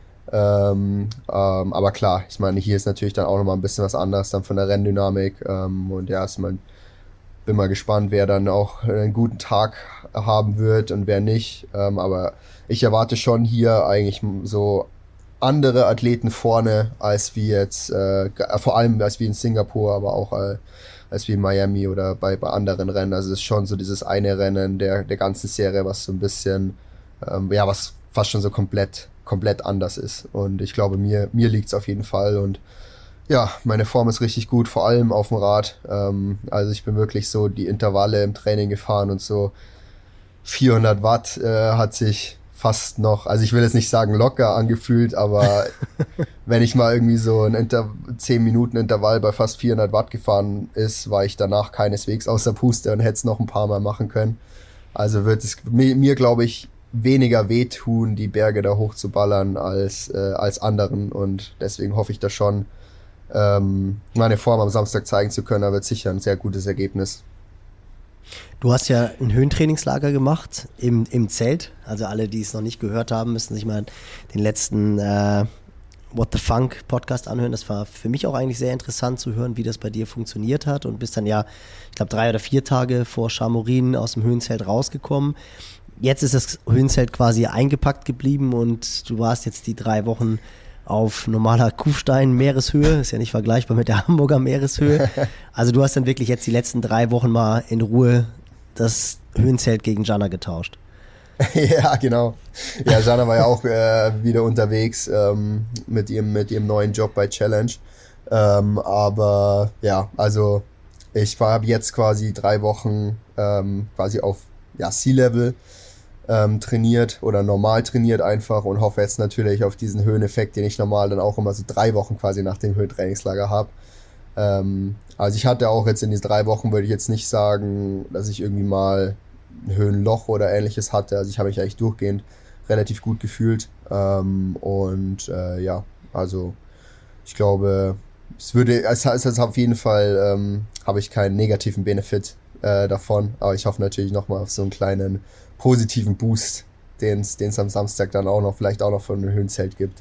Aber klar, ich meine, hier ist natürlich dann auch nochmal ein bisschen was anderes dann von der Renndynamik. Und ja, bin mal gespannt, wer dann auch einen guten Tag haben wird und wer nicht. Aber ich erwarte schon hier eigentlich so andere Athleten vorne, als wie jetzt, vor allem als wie in Singapur, aber auch als wie in Miami oder bei anderen Rennen. Also es ist schon so dieses eine Rennen der ganzen Serie, was so ein bisschen, ja, was fast schon so komplett anders ist. Und ich glaube, mir liegt's auf jeden Fall. Und ja, meine Form ist richtig gut, vor allem auf dem Rad. Also ich bin wirklich so die Intervalle im Training gefahren und so 400 Watt hat sich fast noch, also ich will jetzt nicht sagen locker angefühlt, aber wenn ich mal irgendwie so ein 10 Minuten Intervall bei fast 400 Watt gefahren ist, war ich danach keineswegs außer Puste und hätte es noch ein paar Mal machen können. Also wird es mir, glaube ich, weniger wehtun, die Berge da hochzuballern als anderen, und deswegen hoffe ich da schon, meine Form am Samstag zeigen zu können. Da wird sicher ein sehr gutes Ergebnis. Du hast ja ein Höhentrainingslager gemacht im Zelt. Also alle, die es noch nicht gehört haben, müssen sich mal den letzten What the Funk Podcast anhören. Das war für mich auch eigentlich sehr interessant zu hören, wie das bei dir funktioniert hat, und bist dann ja, ich glaube, 3 oder 4 Tage vor Chamorin aus dem Höhenzelt rausgekommen. Jetzt ist das Höhenzelt quasi eingepackt geblieben und du warst jetzt die 3 Wochen auf normaler Kufstein-Meereshöhe, ist ja nicht vergleichbar mit der Hamburger Meereshöhe. Also du hast dann wirklich jetzt die letzten 3 Wochen mal in Ruhe das Höhenzelt gegen Jana getauscht. Ja, genau. Ja, Jana war ja auch wieder unterwegs mit ihrem neuen Job bei Challenge. Aber ja, also ich habe jetzt quasi 3 Wochen quasi auf Sea-Level trainiert oder normal trainiert einfach, und hoffe jetzt natürlich auf diesen Höheneffekt, den ich normal dann auch immer so 3 Wochen quasi nach dem Höhentrainingslager habe. Also ich hatte auch jetzt in diesen 3 Wochen, würde ich jetzt nicht sagen, dass ich irgendwie mal ein Höhenloch oder ähnliches hatte. Also ich habe mich eigentlich durchgehend relativ gut gefühlt. Ja, also ich glaube, es ist auf jeden Fall, habe ich keinen negativen Benefit davon, aber ich hoffe natürlich nochmal auf so einen kleinen positiven Boost, den es am Samstag dann auch noch, vielleicht auch noch von einem Höhenzelt gibt.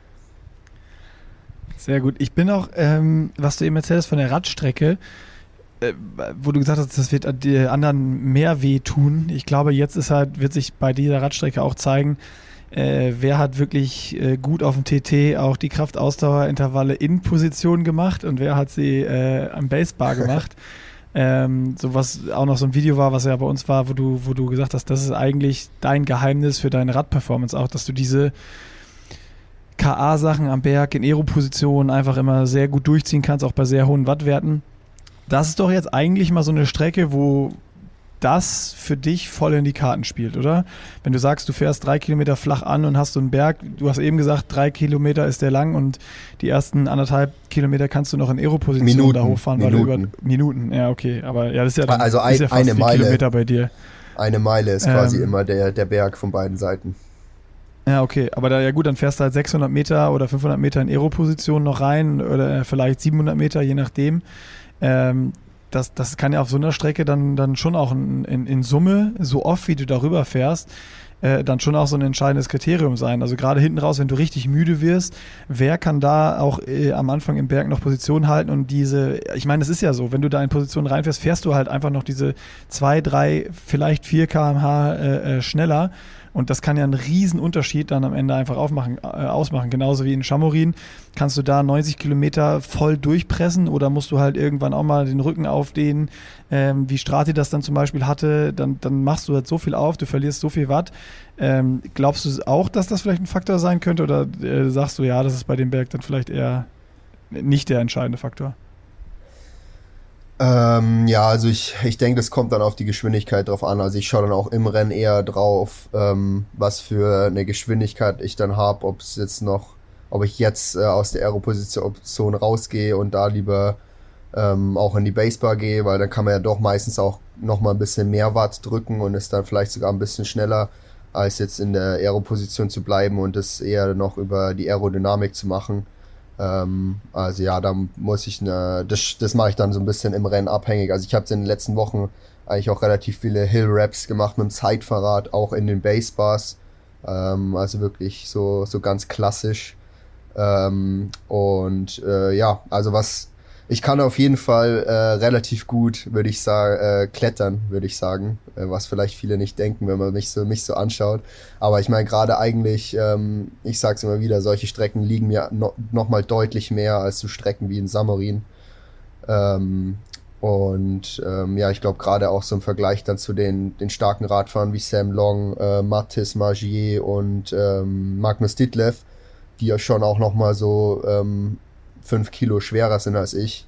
Sehr gut. Ich bin auch, was du eben erzählt hast von der Radstrecke, wo du gesagt hast, das wird den anderen mehr wehtun. Ich glaube, jetzt wird sich bei dieser Radstrecke auch zeigen, wer hat wirklich gut auf dem TT auch die Kraftausdauerintervalle in Position gemacht und wer hat sie am Basebar gemacht. So was auch noch so ein Video war, was ja bei uns war, wo du gesagt hast, das ist eigentlich dein Geheimnis für deine Radperformance auch, dass du diese KA-Sachen am Berg in Aero-Positionen einfach immer sehr gut durchziehen kannst, auch bei sehr hohen Wattwerten. Das ist doch jetzt eigentlich mal so eine Strecke, wo das für dich voll in die Karten spielt, oder? Wenn du sagst, du fährst 3 Kilometer flach an und hast so einen Berg, du hast eben gesagt, 3 Kilometer ist der lang und die ersten 1,5 Kilometer kannst du noch in Aero-Position da hochfahren, weil du über Minuten, ja okay, aber ja, das ist ja dann, also ist ja fast eine 4 Meile, Kilometer bei dir. Eine Meile ist quasi immer der Berg von beiden Seiten. Ja, okay, aber ja gut, dann fährst du halt 600 Meter oder 500 Meter in Aero-Position noch rein oder vielleicht 700 Meter, je nachdem. Das kann ja auf so einer Strecke dann schon auch in Summe, so oft wie du darüber fährst, dann schon auch so ein entscheidendes Kriterium sein. Also gerade hinten raus, wenn du richtig müde wirst, wer kann da auch am Anfang im Berg noch Position halten und ich meine, das ist ja so, wenn du da in Position reinfährst, fährst du halt einfach noch diese 2, 3, vielleicht 4 km/h schneller. Und das kann ja einen riesen Unterschied dann am Ende einfach ausmachen. Genauso wie in Chamorin. Kannst du da 90 Kilometer voll durchpressen oder musst du halt irgendwann auch mal den Rücken aufdehnen, wie Strati das dann zum Beispiel hatte, dann machst du halt so viel auf, du verlierst so viel Watt. Glaubst du auch, dass das vielleicht ein Faktor sein könnte oder sagst du, ja, das ist bei dem Berg dann vielleicht eher nicht der entscheidende Faktor? Ja, also ich denke, das kommt dann auf die Geschwindigkeit drauf an. Also ich schaue dann auch im Rennen eher drauf, was für eine Geschwindigkeit ich dann habe, ob ich jetzt aus der Aero-Position rausgehe und da lieber auch in die Basebar gehe, weil dann kann man ja doch meistens auch nochmal ein bisschen mehr Watt drücken und ist dann vielleicht sogar ein bisschen schneller, als jetzt in der Aero-Position zu bleiben und das eher noch über die Aerodynamik zu machen. Also ja, da muss ich das mache ich dann so ein bisschen im Rennen abhängig. Also ich habe in den letzten Wochen eigentlich auch relativ viele Hill-Raps gemacht mit dem Zeitfahrrad, auch in den Basebars. Also wirklich so ganz klassisch. Ja, also ich kann auf jeden Fall relativ gut, würde ich sagen, klettern, würde ich sagen, was vielleicht viele nicht denken, wenn man mich so anschaut. Aber ich meine gerade eigentlich, ich sag's immer wieder, solche Strecken liegen mir noch mal deutlich mehr als so Strecken wie in Samorin. Ja, ich glaube gerade auch so im Vergleich dann zu den starken Radfahrern wie Sam Long, Mathis Margier und Magnus Ditlev, die ja schon auch noch mal so 5 Kilo schwerer sind als ich.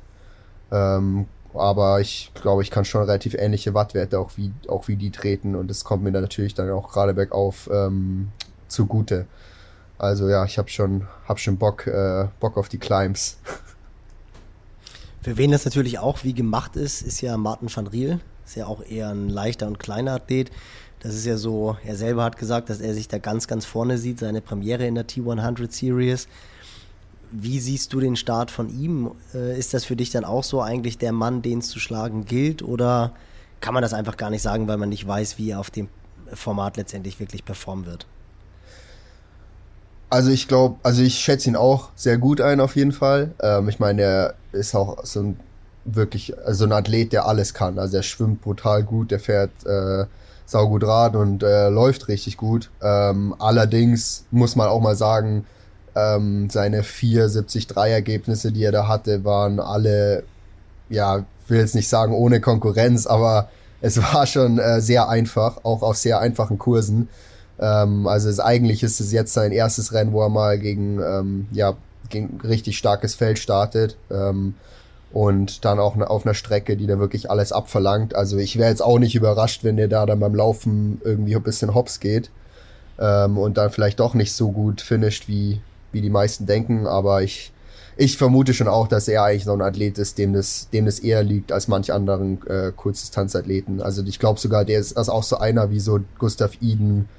Aber ich glaube, ich kann schon relativ ähnliche Wattwerte auch wie die treten und das kommt mir dann natürlich dann auch gerade bergauf zugute. Also ja, ich hab schon Bock auf die Climbs. Für wen das natürlich auch wie gemacht ist ja Martin van Riel. Ist ja auch eher ein leichter und kleiner Athlet. Das ist ja so, er selber hat gesagt, dass er sich da ganz, ganz vorne sieht, seine Premiere in der T100 Series. Wie siehst du den Start von ihm? Ist das für dich dann auch so eigentlich der Mann, den es zu schlagen gilt? Oder kann man das einfach gar nicht sagen, weil man nicht weiß, wie er auf dem Format letztendlich wirklich performen wird? Also ich schätze ihn auch sehr gut ein auf jeden Fall. Ich meine, er ist auch so ein Athlet, der alles kann. Also er schwimmt brutal gut, der fährt saugut Rad und läuft richtig gut. Allerdings muss man auch mal sagen, seine 4,73-Ergebnisse, die er da hatte, waren alle, ja, will jetzt nicht sagen ohne Konkurrenz, aber es war schon sehr einfach, auch auf sehr einfachen Kursen. Also eigentlich ist es jetzt sein erstes Rennen, wo er mal gegen richtig starkes Feld startet und dann auch auf einer Strecke, die da wirklich alles abverlangt. Also ich wäre jetzt auch nicht überrascht, wenn der da dann beim Laufen irgendwie ein bisschen hops geht und dann vielleicht doch nicht so gut finisht, wie die meisten denken, aber ich vermute schon auch, dass er eigentlich so ein Athlet ist, dem das eher liegt als manch anderen Kurzdistanzathleten. Also ich glaube sogar, der ist auch so einer wie so Gustav Iden,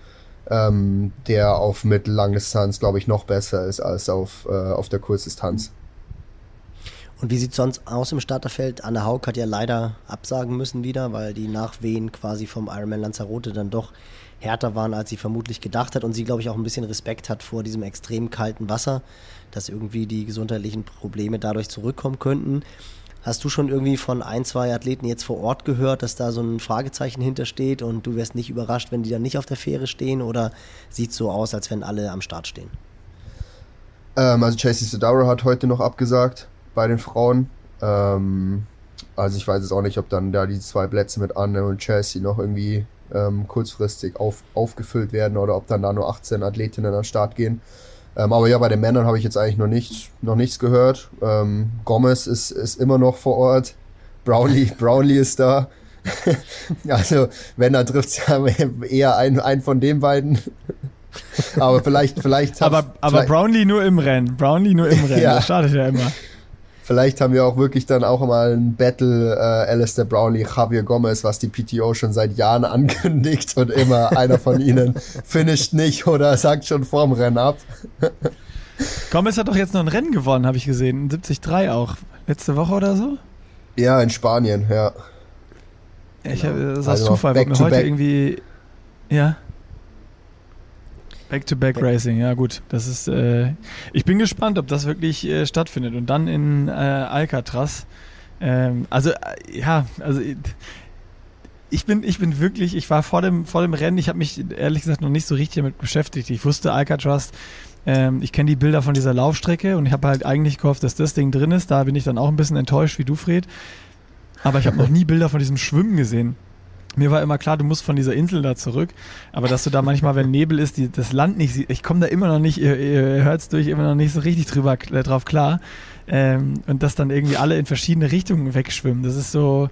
der auf Mittel-Langdistanz, glaube ich, noch besser ist als auf der Kurzdistanz. Und wie sieht es sonst aus im Starterfeld? Anne Haug hat ja leider absagen müssen wieder, weil die Nachwehen quasi vom Ironman Lanzarote dann doch härter waren, als sie vermutlich gedacht hat und sie, glaube ich, auch ein bisschen Respekt hat vor diesem extrem kalten Wasser, dass irgendwie die gesundheitlichen Probleme dadurch zurückkommen könnten. Hast du schon irgendwie von 1, 2 Athleten jetzt vor Ort gehört, dass da so ein Fragezeichen hintersteht und du wärst nicht überrascht, wenn die dann nicht auf der Fähre stehen, oder sieht es so aus, als wenn alle am Start stehen? Also Chasey Sodaro hat heute noch abgesagt bei den Frauen. Also ich weiß jetzt auch nicht, ob dann da die 2 Plätze mit Anne und Chasey noch irgendwie kurzfristig aufgefüllt werden oder ob dann da nur 18 Athletinnen an den Start gehen. Aber ja, bei den Männern habe ich jetzt eigentlich noch nichts gehört. Gomez ist immer noch vor Ort. Brownlee ist da. Also, wenn, dann trifft es ja eher einen von den beiden. Aber vielleicht aber Brownlee nur im Rennen. Ja. Das startet ja immer. Vielleicht haben wir auch wirklich dann auch mal ein Battle Alistair Brownlee, Javier Gomez, was die PTO schon seit Jahren ankündigt und immer einer von ihnen finisht nicht oder sagt schon vorm Rennen ab. Gomez hat doch jetzt noch ein Rennen gewonnen, habe ich gesehen. 73 auch. Letzte Woche oder so? Ja, in Spanien, ja. Ich das ist Also aus Zufall, weil mir back to heute back. irgendwie. Ja. Back-to-back Racing, ja gut. Das ist. Ich bin gespannt, ob das wirklich stattfindet. Und dann in Alcatraz. Ich bin wirklich, ich war vor dem Rennen, ich habe mich ehrlich gesagt noch nicht so richtig damit beschäftigt. Ich wusste Alcatraz, ich kenne die Bilder von dieser Laufstrecke und ich habe halt eigentlich gehofft, dass das Ding drin ist. Da bin ich dann auch ein bisschen enttäuscht wie du, Fred. Aber ich habe noch nie Bilder von diesem Schwimmen gesehen. Mir war immer klar, du musst von dieser Insel da zurück, aber dass du da manchmal, wenn Nebel ist, das Land nicht siehst, ich komme da immer noch nicht, ihr hört es durch, immer noch nicht so richtig drauf klar. Und dass dann irgendwie alle in verschiedene Richtungen wegschwimmen. Das ist so,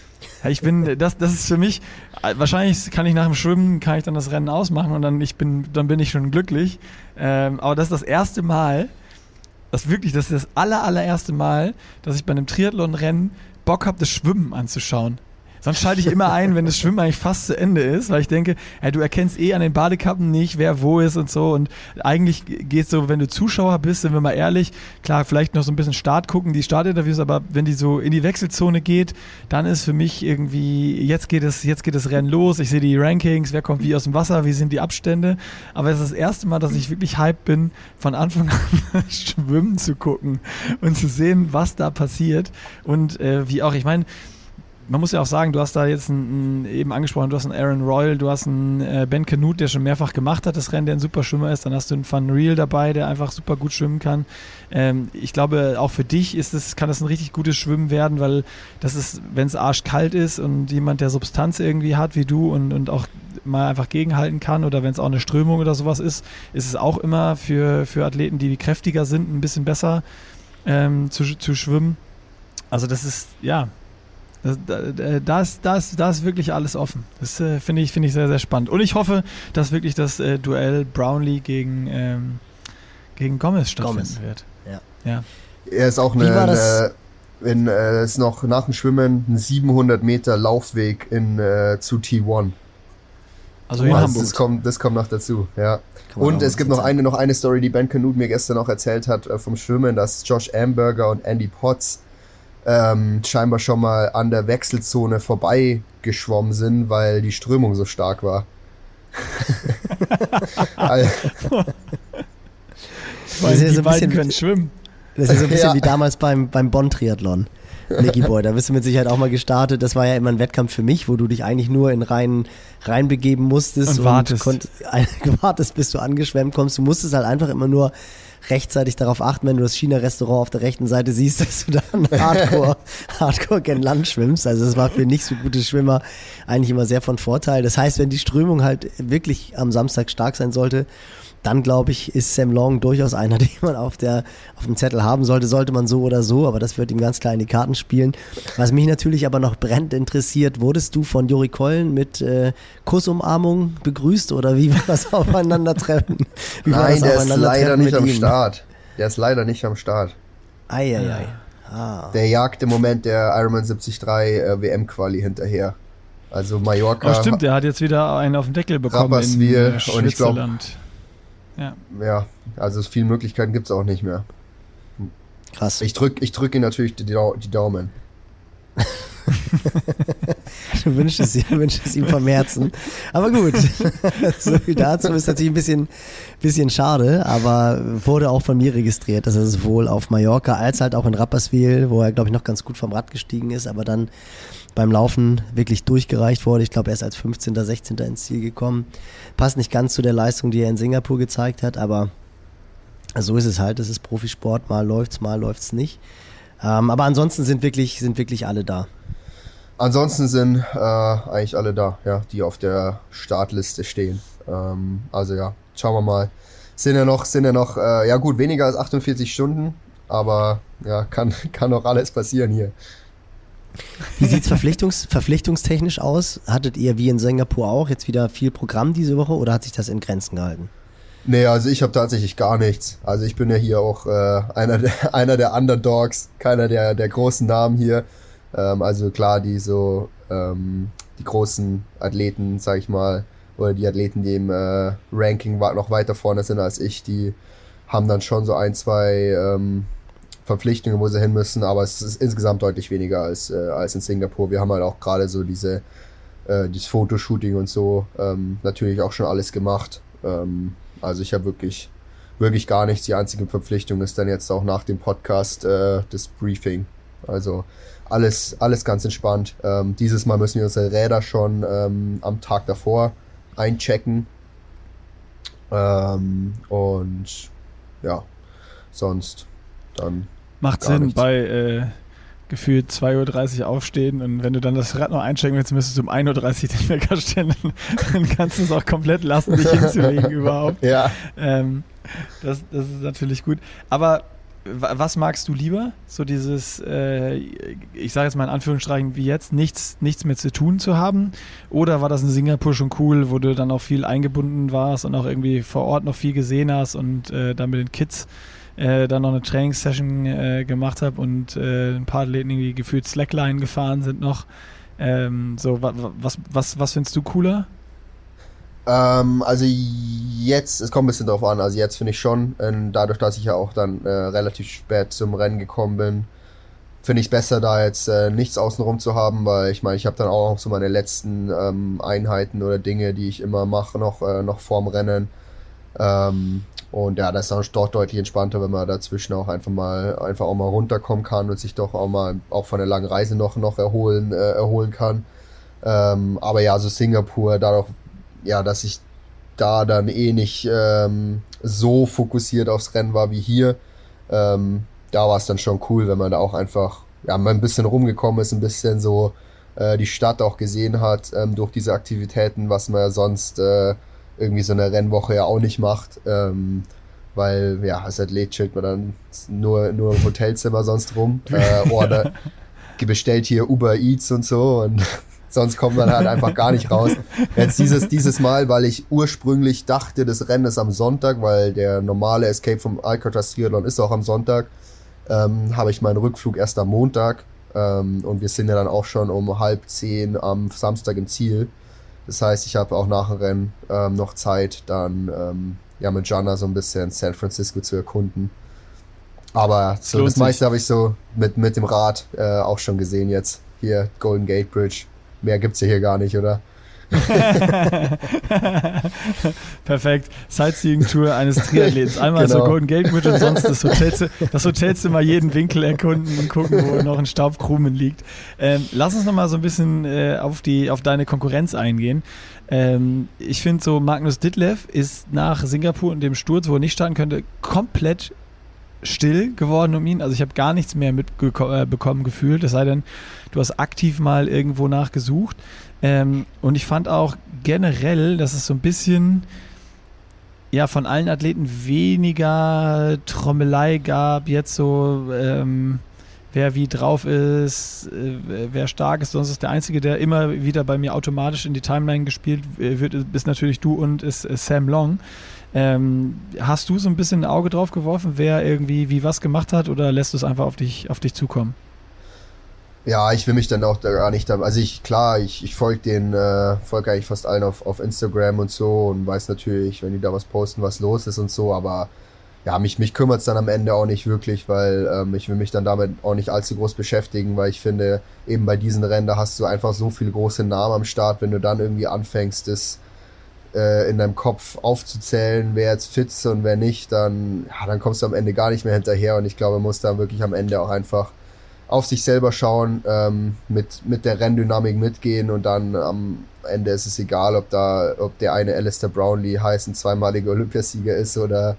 das ist für mich, wahrscheinlich kann ich nach dem Schwimmen, kann ich dann das Rennen ausmachen und dann bin ich schon glücklich. Aber das ist das erste Mal, das ist das allererste Mal, dass ich bei einem Triathlon-Rennen Bock habe, das Schwimmen anzuschauen. Sonst schalte ich immer ein, wenn das Schwimmen eigentlich fast zu Ende ist, weil ich denke, du erkennst an den Badekappen nicht, wer wo ist und so. Und eigentlich geht's so, wenn du Zuschauer bist, sind wir mal ehrlich, klar, vielleicht noch so ein bisschen Start gucken, die Startinterviews, aber wenn die so in die Wechselzone geht, dann ist für mich irgendwie, jetzt geht das Rennen los, ich sehe die Rankings, wer kommt wie aus dem Wasser, wie sind die Abstände. Aber es ist das erste Mal, dass ich wirklich hyped bin, von Anfang an Schwimmen zu gucken und zu sehen, was da passiert. Und wie auch, ich meine, man muss ja auch sagen, du hast da jetzt eben angesprochen, du hast einen Aaron Royal, du hast einen Ben Kanute, der schon mehrfach gemacht hat, das Rennen, der ein super Schwimmer ist, dann hast du einen Van Riel dabei, der einfach super gut schwimmen kann. Ich glaube, auch für dich kann das ein richtig gutes Schwimmen werden, weil das ist, wenn es arschkalt ist und jemand, der Substanz irgendwie hat wie du und auch mal einfach gegenhalten kann oder wenn es auch eine Strömung oder sowas ist es auch immer für Athleten, die kräftiger sind, ein bisschen besser zu schwimmen. Also das ist, ja, da ist wirklich alles offen. Das finde ich sehr, sehr spannend. Und ich hoffe, dass wirklich das Duell Brownlee gegen Gomez stattfinden wird. Ja. Er ist auch ist noch nach dem Schwimmen ein 700 Meter Laufweg zu T1. Also in Hamburg. Das kommt noch dazu, ja. Und es gibt noch eine Story, die Ben Kanute mir gestern noch erzählt hat vom Schwimmen, dass Josh Amberger und Andy Potts scheinbar schon mal an der Wechselzone vorbei geschwommen sind, weil die Strömung so stark war. Weil die beiden können schwimmen. Das ist so ein bisschen wie damals beim Bonn-Triathlon. Nicky Boy, da bist du mit Sicherheit auch mal gestartet. Das war ja immer ein Wettkampf für mich, wo du dich eigentlich nur in reinbegeben musstest und wartest, bis du angeschwemmt kommst. Du musstest halt einfach immer nur rechtzeitig darauf achten, wenn du das China-Restaurant auf der rechten Seite siehst, dass du dann hardcore gen Land schwimmst. Also das war für nicht so gute Schwimmer eigentlich immer sehr von Vorteil. Das heißt, wenn die Strömung halt wirklich am Samstag stark sein sollte, dann glaube ich, ist Sam Long durchaus einer, den man auf dem Zettel haben sollte man so oder so, aber das wird ihm ganz klar in die Karten spielen. Was mich natürlich aber noch brennend interessiert, wurdest du von Jori Kollen mit Kussumarmung begrüßt oder wie war das Aufeinandertreffen? Nein, der ist leider nicht am Start. Der ist leider nicht am Start. Eieiei. Der jagt im Moment der Ironman 73 WM-Quali hinterher. Also Mallorca. Oh, stimmt, der hat jetzt wieder einen auf den Deckel bekommen Rapperswil in und ich glaube, ja, also viele Möglichkeiten gibt es auch nicht mehr. Krass. Ich drück ihm natürlich die Daumen. Du wünschst es ihm vom Herzen. Aber gut, so viel dazu. Ist natürlich ein bisschen schade, aber wurde auch von mir registriert, dass er sowohl auf Mallorca als halt auch in Rapperswil, wo er, glaube ich, noch ganz gut vom Rad gestiegen ist, aber dann beim Laufen wirklich durchgereicht wurde. Ich glaube, er ist als 15., 16. ins Ziel gekommen. Passt nicht ganz zu der Leistung, die er in Singapur gezeigt hat, aber so ist es halt. Das ist Profisport. Mal läuft's nicht. Aber ansonsten sind wirklich alle da. Ansonsten sind eigentlich alle da, ja, die auf der Startliste stehen. Also ja, schauen wir mal. Sind ja noch, ja gut, weniger als 48 Stunden, aber ja, kann noch alles passieren hier. Wie sieht's verpflichtungstechnisch aus? Hattet ihr wie in Singapur auch jetzt wieder viel Programm diese Woche oder hat sich das in Grenzen gehalten? Nee, also ich habe tatsächlich gar nichts. Also ich bin ja hier auch einer der Underdogs, keiner der großen Namen hier. Also klar, die großen Athleten, sag ich mal, oder die Athleten, die im Ranking noch weiter vorne sind als ich, die haben dann schon so ein, zwei Verpflichtungen, wo sie hin müssen, aber es ist insgesamt deutlich weniger als in Singapur. Wir haben halt auch gerade so dieses Fotoshooting und so natürlich auch schon alles gemacht. Also ich habe wirklich, wirklich gar nichts. Die einzige Verpflichtung ist dann jetzt auch nach dem Podcast das Briefing. Also alles ganz entspannt. Dieses Mal müssen wir unsere Räder schon am Tag davor einchecken. Und ja, sonst dann macht gar Sinn, nichts. bei gefühlt 2:30 Uhr aufstehen und wenn du dann das Rad noch einchecken willst, müsstest du um 1:30 Uhr den Wecker stellen, dann kannst du es auch komplett lassen, dich hinzulegen überhaupt. Ja. Das ist natürlich gut. Aber was magst du lieber? So dieses, ich sage jetzt mal in Anführungsstrichen wie jetzt, nichts mehr zu tun zu haben? Oder war das in Singapur schon cool, wo du dann auch viel eingebunden warst und auch irgendwie vor Ort noch viel gesehen hast und dann mit den Kids dann noch eine Trainingssession gemacht habe und ein paar Athleten irgendwie gefühlt Slackline gefahren sind noch. Was findest du cooler? Also jetzt, es kommt ein bisschen drauf an, also jetzt finde ich schon, dadurch, dass ich ja auch dann relativ spät zum Rennen gekommen bin, finde ich es besser, da jetzt nichts außenrum zu haben, weil ich meine, ich habe dann auch so meine letzten Einheiten oder Dinge, die ich immer mache, noch vorm Rennen. Und ja, das ist dann doch deutlich entspannter, wenn man dazwischen auch einfach auch mal runterkommen kann und sich doch auch mal auch von der langen Reise noch erholen kann. Aber ja, so Singapur, dadurch, ja, dass ich da dann nicht so fokussiert aufs Rennen war wie hier, da war es dann schon cool, wenn man da auch einfach mal ein bisschen rumgekommen ist, ein bisschen so die Stadt auch gesehen hat durch diese Aktivitäten, was man ja sonst irgendwie so eine Rennwoche ja auch nicht macht, weil ja, als Athlet chillt man dann nur im Hotelzimmer sonst rum oder bestellt hier Uber Eats und so und sonst kommt man halt einfach gar nicht raus. Jetzt dieses Mal, weil ich ursprünglich dachte, das Rennen ist am Sonntag, weil der normale Escape vom Alcatraz Triathlon ist auch am Sonntag, habe ich meinen Rückflug erst am Montag und wir sind ja dann auch schon um 9:30 am Samstag im Ziel. Das heißt, ich habe auch nach dem Rennen noch Zeit, dann mit Jana so ein bisschen San Francisco zu erkunden. Aber so das meiste habe ich so mit dem Rad auch schon gesehen jetzt. Hier, Golden Gate Bridge. Mehr gibt's ja hier gar nicht, oder? Perfekt. Sightseeing-Tour eines Triathleten. Einmal Genau. zur Golden Gate Bridge und sonst das Hotelzimmer jeden Winkel erkunden und gucken, wo noch ein Staubkrumen liegt. Lass uns nochmal so ein bisschen auf deine Konkurrenz eingehen. Ich finde so, Magnus Ditlev ist nach Singapur und dem Sturz, wo er nicht starten könnte, komplett still geworden um ihn. Also ich habe gar nichts mehr mitbekommen gefühlt, es sei denn, du hast aktiv mal irgendwo nachgesucht. Und ich fand auch generell, dass es so ein bisschen von allen Athleten weniger Trommelei gab, jetzt so wer wie drauf ist, wer stark ist. Sonst ist der Einzige, der immer wieder bei mir automatisch in die Timeline gespielt wird, bist natürlich du und ist Sam Long. Hast du so ein bisschen ein Auge drauf geworfen, wer irgendwie wie was gemacht hat, oder lässt du es einfach auf dich zukommen? Ja, ich will mich dann auch da gar nicht, also ich folge eigentlich fast allen auf Instagram und so und weiß natürlich, wenn die da was posten, was los ist und so, aber ja, mich kümmert es dann am Ende auch nicht wirklich, weil ich will mich dann damit auch nicht allzu groß beschäftigen, weil ich finde, eben bei diesen Rennen, da hast du einfach so viele große Namen am Start, wenn du dann irgendwie anfängst, das in deinem Kopf aufzuzählen, wer jetzt fit ist und wer nicht, dann kommst du am Ende gar nicht mehr hinterher und ich glaube, man muss dann wirklich am Ende auch einfach auf sich selber schauen, mit der Renndynamik mitgehen und dann am Ende ist es egal, ob der eine Alistair Brownlee ein zweimaliger Olympiasieger ist oder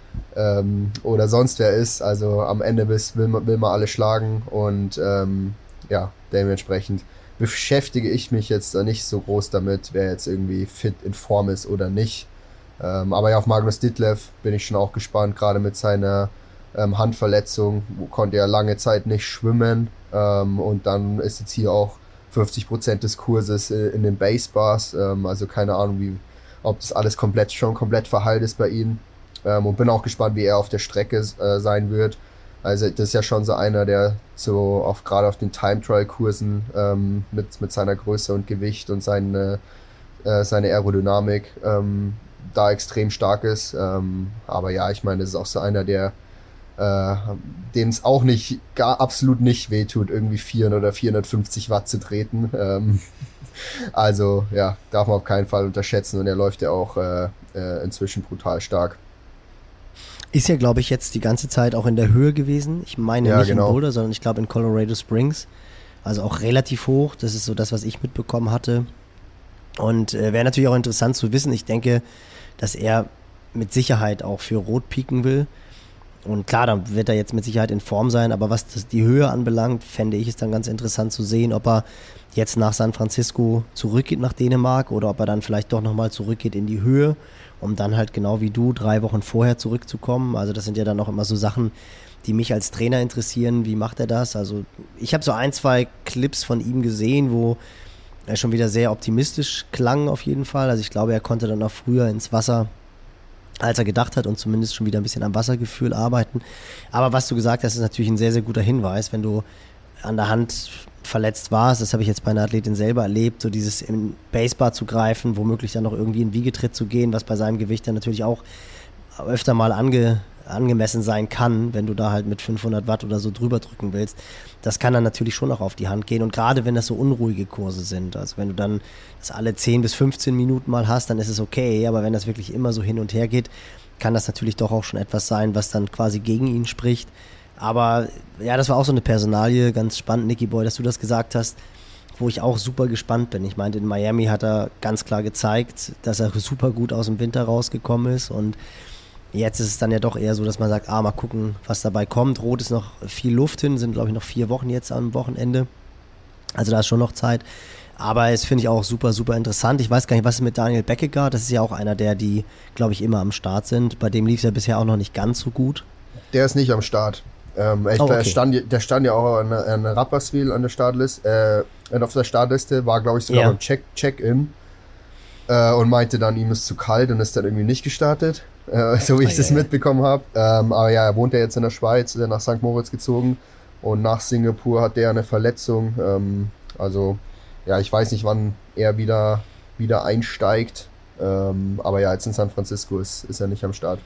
sonst wer ist. Also am Ende will man alle schlagen und dementsprechend beschäftige ich mich jetzt da nicht so groß damit, wer jetzt irgendwie fit in Form ist oder nicht. Aber ja, auf Magnus Ditlev bin ich schon auch gespannt, gerade mit seiner Handverletzung, konnte er lange Zeit nicht schwimmen und dann ist jetzt hier auch 50% des Kurses in den Basebars, also keine Ahnung, ob das alles schon komplett verheilt ist bei ihm. Und bin auch gespannt, wie er auf der Strecke sein wird. Also das ist ja schon so einer, der so gerade auf den Time-Trial-Kursen mit seiner Größe und Gewicht und seine Aerodynamik da extrem stark ist. Aber ja, ich meine, das ist auch so einer, dem es auch absolut nicht wehtut, irgendwie 400 oder 450 Watt zu treten. Also ja, darf man auf keinen Fall unterschätzen, und er läuft ja auch inzwischen brutal stark. Ist ja, glaube ich, jetzt die ganze Zeit auch in der Höhe gewesen. Ich meine nicht genau. in Boulder, sondern ich glaube in Colorado Springs. Also auch relativ hoch. Das ist so das, was ich mitbekommen hatte. Und wäre natürlich auch interessant zu wissen. Ich denke, dass er mit Sicherheit auch für Rot pieken will. Und klar, dann wird er jetzt mit Sicherheit in Form sein. Aber was die Höhe anbelangt, fände ich es dann ganz interessant zu sehen, ob er jetzt nach San Francisco zurückgeht nach Dänemark oder ob er dann vielleicht doch nochmal zurückgeht in die Höhe, um dann halt genau wie du 3 Wochen vorher zurückzukommen. Also das sind ja dann auch immer so Sachen, die mich als Trainer interessieren. Wie macht er das? Also ich habe so 1, 2 Clips von ihm gesehen, wo er schon wieder sehr optimistisch klang auf jeden Fall. Also ich glaube, er konnte dann auch früher ins Wasser, als er gedacht hat, und zumindest schon wieder ein bisschen am Wassergefühl arbeiten. Aber was du gesagt hast, ist natürlich ein sehr, sehr guter Hinweis, wenn du an der Hand verletzt warst. Das habe ich jetzt bei einer Athletin selber erlebt, so dieses im Basebar zu greifen, womöglich dann noch irgendwie in Wiegetritt zu gehen, was bei seinem Gewicht dann natürlich auch öfter mal angemessen sein kann, wenn du da halt mit 500 Watt oder so drüber drücken willst. Das kann dann natürlich schon auch auf die Hand gehen, und gerade wenn das so unruhige Kurse sind, also wenn du dann das alle 10 bis 15 Minuten mal hast, dann ist es okay, aber wenn das wirklich immer so hin und her geht, kann das natürlich doch auch schon etwas sein, was dann quasi gegen ihn spricht. Aber ja, das war auch so eine Personalie, ganz spannend, Nicky Boy, dass du das gesagt hast, wo ich auch super gespannt bin. Ich meine, in Miami hat er ganz klar gezeigt, dass er super gut aus dem Winter rausgekommen ist, und jetzt ist es dann ja doch eher so, dass man sagt, mal gucken, was dabei kommt. Rot ist noch viel Luft hin, sind glaube ich noch 4 Wochen jetzt am Wochenende. Also da ist schon noch Zeit. Aber es finde ich auch super, super interessant. Ich weiß gar nicht, was ist mit Daniel Beckegaard? Das ist ja auch einer die, glaube ich, immer am Start sind. Bei dem lief es ja bisher auch noch nicht ganz so gut. Der ist nicht am Start. Okay. Der stand ja auch an Rapperswil an der Startliste, auf der Startliste, war glaube ich sogar beim Check-in und meinte dann, ihm ist zu kalt und ist dann irgendwie nicht gestartet, so wie ich das mitbekommen habe. Aber ja, er wohnt ja jetzt in der Schweiz, ist nach St. Moritz gezogen, und nach Singapur hat der eine Verletzung. Also ja, ich weiß nicht, wann er wieder einsteigt, aber ja, jetzt in San Francisco ist er nicht am Start.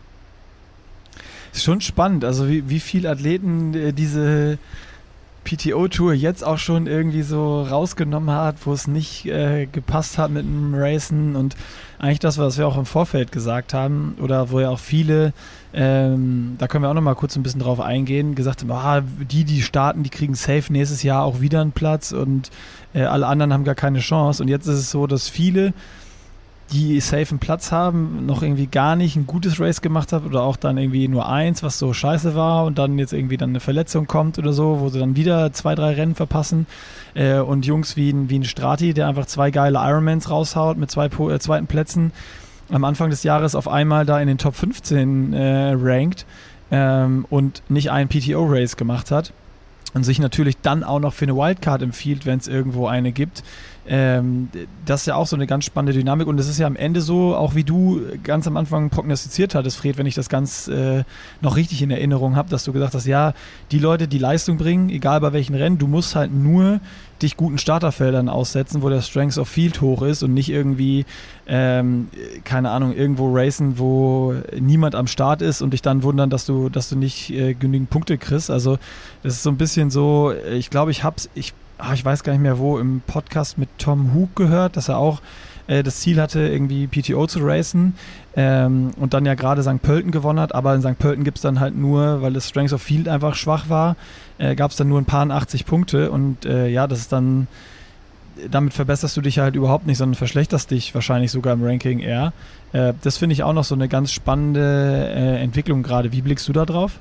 Ist schon spannend, also wie viele Athleten diese PTO-Tour jetzt auch schon irgendwie so rausgenommen hat, wo es nicht gepasst hat mit dem Racen, und eigentlich das, was wir auch im Vorfeld gesagt haben, oder wo ja auch viele, da können wir auch nochmal kurz ein bisschen drauf eingehen, gesagt haben, die starten, die kriegen safe nächstes Jahr auch wieder einen Platz, und alle anderen haben gar keine Chance. Und jetzt ist es so, dass viele, die safe einen Platz haben, noch irgendwie gar nicht ein gutes Race gemacht hat oder auch dann irgendwie nur eins, was so scheiße war, und dann jetzt irgendwie dann eine Verletzung kommt oder so, wo sie dann wieder 2, 3 Rennen verpassen, und Jungs wie ein Strati, der einfach 2 geile Ironmans raushaut mit 2 zweiten Plätzen, am Anfang des Jahres auf einmal da in den Top 15 rankt, und nicht einen PTO-Race gemacht hat und sich natürlich dann auch noch für eine Wildcard empfiehlt, wenn es irgendwo eine gibt. Das ist ja auch so eine ganz spannende Dynamik, und es ist ja am Ende so, auch wie du ganz am Anfang prognostiziert hattest, Fred, wenn ich das ganz noch richtig in Erinnerung habe, dass du gesagt hast, ja, die Leute, die Leistung bringen, egal bei welchen Rennen, du musst halt nur dich guten Starterfeldern aussetzen, wo der Strength of Field hoch ist, und nicht irgendwie, keine Ahnung, irgendwo racen, wo niemand am Start ist und dich dann wundern, dass du nicht genügend Punkte kriegst. Also das ist so ein bisschen so, ich glaube, ich weiß gar nicht mehr wo, im Podcast mit Tom Hook gehört, dass er auch das Ziel hatte, irgendwie PTO zu racen, und dann ja gerade St. Pölten gewonnen hat, aber in St. Pölten gibt es dann halt nur, weil das Strength of Field einfach schwach war, gab es dann nur ein paar 80 Punkte, und das ist dann, damit verbesserst du dich halt überhaupt nicht, sondern verschlechterst dich wahrscheinlich sogar im Ranking eher. Das finde ich auch noch so eine ganz spannende Entwicklung gerade. Wie blickst du da drauf?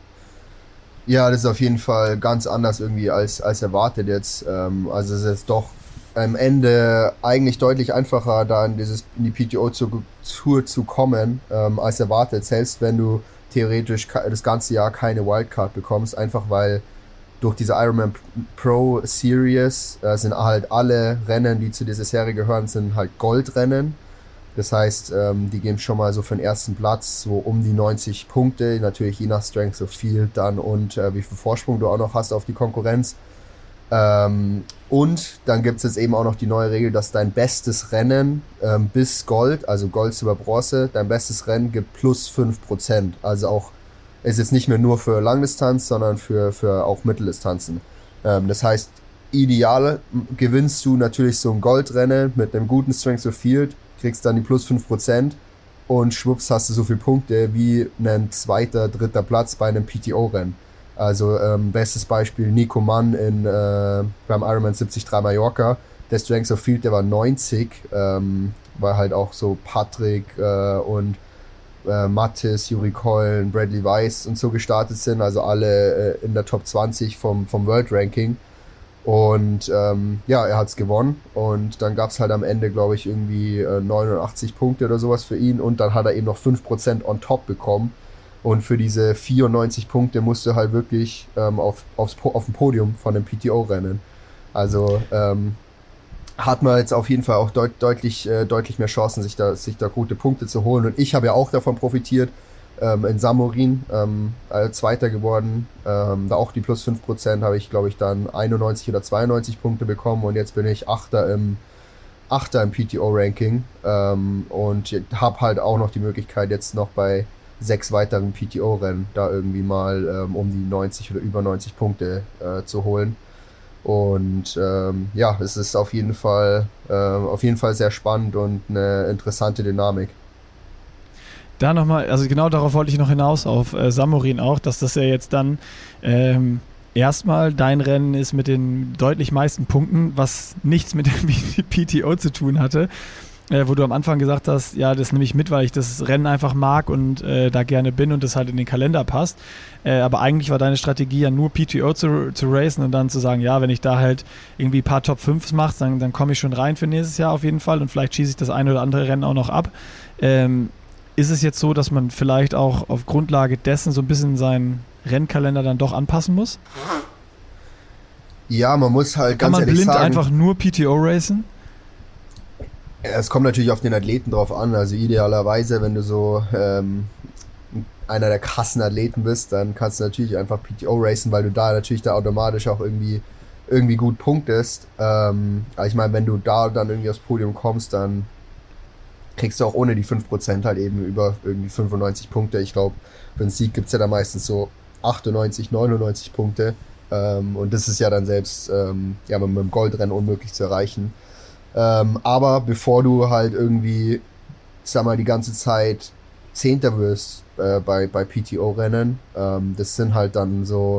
Ja, das ist auf jeden Fall ganz anders irgendwie als erwartet jetzt. Also es ist jetzt doch am Ende eigentlich deutlich einfacher, da in die PTO-Tour zu kommen, als erwartet. Selbst wenn du theoretisch das ganze Jahr keine Wildcard bekommst, einfach weil durch diese Ironman Pro Series sind halt alle Rennen, die zu dieser Serie gehören, sind halt Goldrennen. Das heißt, die geben schon mal so für den ersten Platz so um die 90 Punkte, natürlich je nach Strength of Field dann und wie viel Vorsprung du auch noch hast auf die Konkurrenz. Und dann gibt es jetzt eben auch noch die neue Regel, dass dein bestes Rennen bis Gold, also Gold, Silber, Bronze, dein bestes Rennen gibt plus 5%. Also auch, ist jetzt nicht mehr nur für Langdistanz, sondern für auch Mitteldistanzen. Das heißt, ideal gewinnst du natürlich so ein Goldrennen mit einem guten Strength of Field, kriegst dann die plus 5% und schwupps hast du so viele Punkte wie ein 2., 3. Platz bei einem PTO-Rennen. Also bestes Beispiel Nico Mann beim Ironman 73 Mallorca. Der Strength of Field, der war 90, weil halt auch so Patrick und Mattis, Juri Keulen, Bradley Weiss und so gestartet sind, also alle in der Top 20 vom World Ranking. Und er hat es gewonnen und dann gab es halt am Ende, glaube ich, irgendwie 89 Punkte oder sowas für ihn und dann hat er eben noch 5% on top bekommen. Und für diese 94 Punkte musst du halt wirklich auf dem Podium von einem PTO-Rennen. Also hat man jetzt auf jeden Fall auch deutlich mehr Chancen, sich da gute Punkte zu holen. Und ich habe ja auch davon profitiert, in Samorin Zweiter geworden. Da auch die plus 5% habe ich, glaube ich, dann 91 oder 92 Punkte bekommen. Und jetzt bin ich Achter im PTO-Ranking. Und habe halt auch noch die Möglichkeit, jetzt noch bei 6 weiteren PTO-Rennen da irgendwie mal um die 90 oder über 90 Punkte zu holen. Und es ist auf jeden Fall sehr spannend und eine interessante Dynamik. Da nochmal, also genau darauf wollte ich noch hinaus, auf Samorin auch, dass das ja jetzt dann erstmal dein Rennen ist mit den deutlich meisten Punkten, was nichts mit dem PTO zu tun hatte. Wo du am Anfang gesagt hast, ja, das nehme ich mit, weil ich das Rennen einfach mag und da gerne bin und das halt in den Kalender passt. Aber eigentlich war deine Strategie ja nur PTO zu racen und dann zu sagen, ja, wenn ich da halt irgendwie ein paar Top 5s mache, dann komme ich schon rein für nächstes Jahr auf jeden Fall und vielleicht schieße ich das eine oder andere Rennen auch noch ab. Ist es jetzt so, dass man vielleicht auch auf Grundlage dessen so ein bisschen seinen Rennkalender dann doch anpassen muss? Ja, man muss halt ganz ehrlich sagen... Kann man blind einfach nur PTO racen? Es kommt natürlich auf den Athleten drauf an, also idealerweise, wenn du so einer der krassen Athleten bist, dann kannst du natürlich einfach PTO racen, weil du da natürlich automatisch auch irgendwie gut punktest. Aber ich meine, wenn du da dann irgendwie aufs Podium kommst, dann kriegst du auch ohne die 5% halt eben über irgendwie 95 Punkte. Ich glaube, für einen Sieg gibt es ja da meistens so 98, 99 Punkte. Und das ist ja dann selbst mit dem Goldrennen unmöglich zu erreichen. Aber bevor du halt irgendwie, sag mal, die ganze Zeit Zehnter wirst bei PTO-Rennen, das sind halt dann so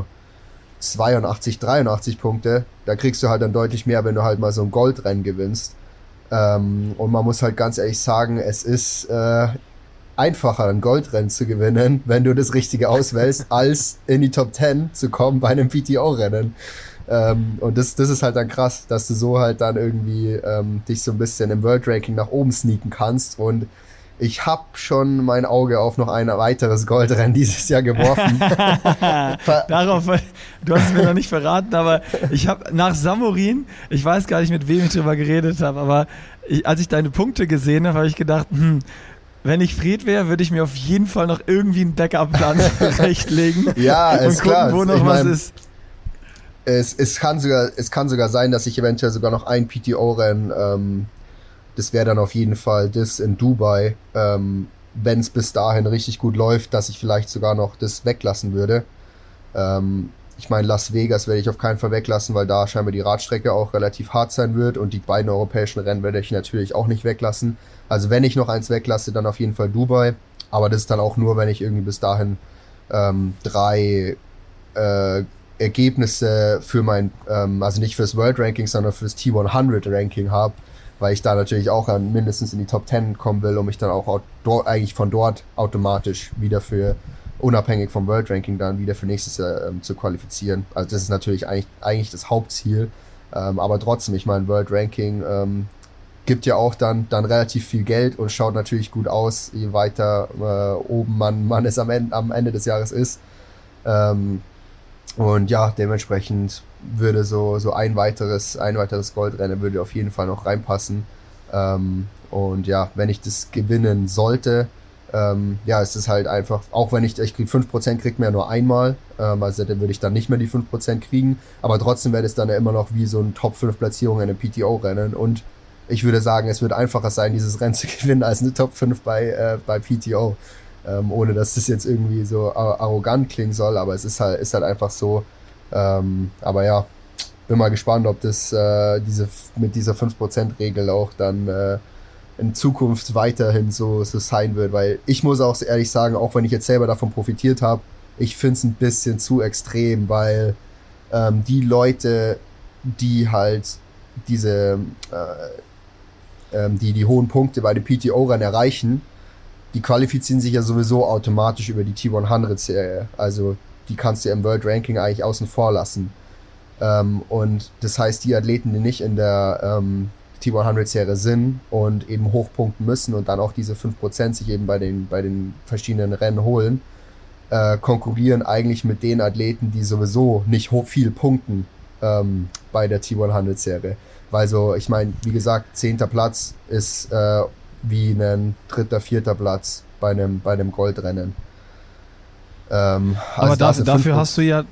82, 83 Punkte, da kriegst du halt dann deutlich mehr, wenn du halt mal so ein Goldrennen gewinnst. Und man muss halt ganz ehrlich sagen, es ist einfacher, ein Goldrennen zu gewinnen, wenn du das Richtige auswählst, als in die Top 10 zu kommen bei einem PTO-Rennen. Und das ist halt dann krass, dass du so halt dann irgendwie dich so ein bisschen im World Ranking nach oben sneaken kannst. Und ich habe schon mein Auge auf noch ein weiteres Goldrennen dieses Jahr geworfen. Darauf, du hast es mir noch nicht verraten, aber ich habe nach Samorin, ich weiß gar nicht, mit wem ich drüber geredet habe, aber als ich deine Punkte gesehen habe, habe ich gedacht, wenn ich Fred wäre, würde ich mir auf jeden Fall noch irgendwie einen Backup-Plan zurechtlegen. Ja, und ist gucken, klar. wo noch was ist. Es kann sogar sein, dass ich eventuell sogar noch ein PTO-Rennen, das wäre dann auf jeden Fall das in Dubai, wenn es bis dahin richtig gut läuft, dass ich vielleicht sogar noch das weglassen würde. Ich meine, Las Vegas werde ich auf keinen Fall weglassen, weil da scheinbar die Radstrecke auch relativ hart sein wird und die beiden europäischen Rennen werde ich natürlich auch nicht weglassen. Also wenn ich noch eins weglasse, dann auf jeden Fall Dubai, aber das ist dann auch nur, wenn ich irgendwie bis dahin 3 Ergebnisse für mein, also nicht fürs World Ranking, sondern fürs T100 Ranking habe, weil ich da natürlich auch mindestens in die Top 10 kommen will, um mich dann auch eigentlich von dort automatisch wieder unabhängig vom World Ranking dann wieder für nächstes Jahr zu qualifizieren. Also das ist natürlich eigentlich das Hauptziel, aber trotzdem, ich meine, World Ranking gibt ja auch dann relativ viel Geld und schaut natürlich gut aus, je weiter oben man es am Ende des Jahres ist. Und ja, dementsprechend würde so ein weiteres Goldrennen würde auf jeden Fall noch reinpassen. Und ja, wenn ich das gewinnen sollte, ist es halt einfach, auch wenn ich krieg 5% kriegt mir ja nur einmal, also dann würde ich dann nicht mehr die 5% kriegen, aber trotzdem wäre es dann ja immer noch wie so ein Top-5-Platzierung in einem PTO-Rennen und ich würde sagen, es wird einfacher sein, dieses Rennen zu gewinnen, als eine Top 5 bei PTO. Ohne dass das jetzt irgendwie so arrogant klingen soll, aber es ist halt einfach so. Aber ja, bin mal gespannt, ob das mit dieser 5%-Regel auch dann in Zukunft weiterhin so sein wird, weil ich muss auch ehrlich sagen, auch wenn ich jetzt selber davon profitiert habe, ich finde es ein bisschen zu extrem, weil die Leute, die halt die hohen Punkte bei den PTO-Rennen erreichen, die qualifizieren sich ja sowieso automatisch über die T100-Serie. Also die kannst du im World Ranking eigentlich außen vor lassen. Und das heißt, die Athleten, die nicht in der T100-Serie sind und eben hochpunkten müssen und dann auch diese 5% sich eben bei den verschiedenen Rennen holen, konkurrieren eigentlich mit den Athleten, die sowieso nicht viel punkten bei der T100-Serie. Weil so, ich meine, wie gesagt, 10. Platz ist wie ein 3., 4. Platz bei einem Goldrennen. Aber dafür hast du ja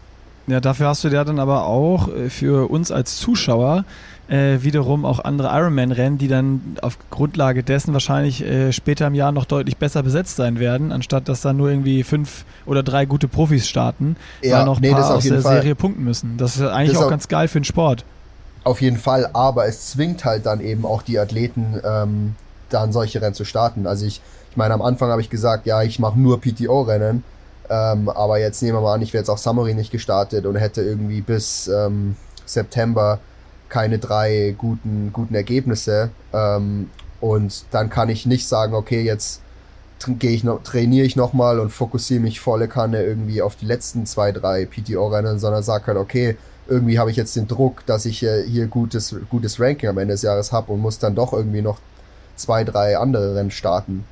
dann aber auch für uns als Zuschauer wiederum auch andere Ironman-Rennen, die dann auf Grundlage dessen wahrscheinlich später im Jahr noch deutlich besser besetzt sein werden, anstatt dass da nur irgendwie 5 oder 3 gute Profis starten, weil noch ein paar aus der Serie punkten müssen. Das ist eigentlich auch ganz geil für den Sport. Auf jeden Fall, aber es zwingt halt dann eben auch die Athleten, dann solche Rennen zu starten. Also ich meine, am Anfang habe ich gesagt, ja, ich mache nur PTO-Rennen, aber jetzt nehmen wir mal an, ich wäre jetzt auch Summary nicht gestartet und hätte irgendwie bis September keine 3 guten Ergebnisse, und dann kann ich nicht sagen, okay, jetzt trainiere ich nochmal und fokussiere mich volle Kanne irgendwie auf die letzten 2, 3 PTO-Rennen, sondern sage halt, okay, irgendwie habe ich jetzt den Druck, dass ich hier gutes Ranking am Ende des Jahres habe und muss dann doch irgendwie noch 2, 3 andere Rennen starten.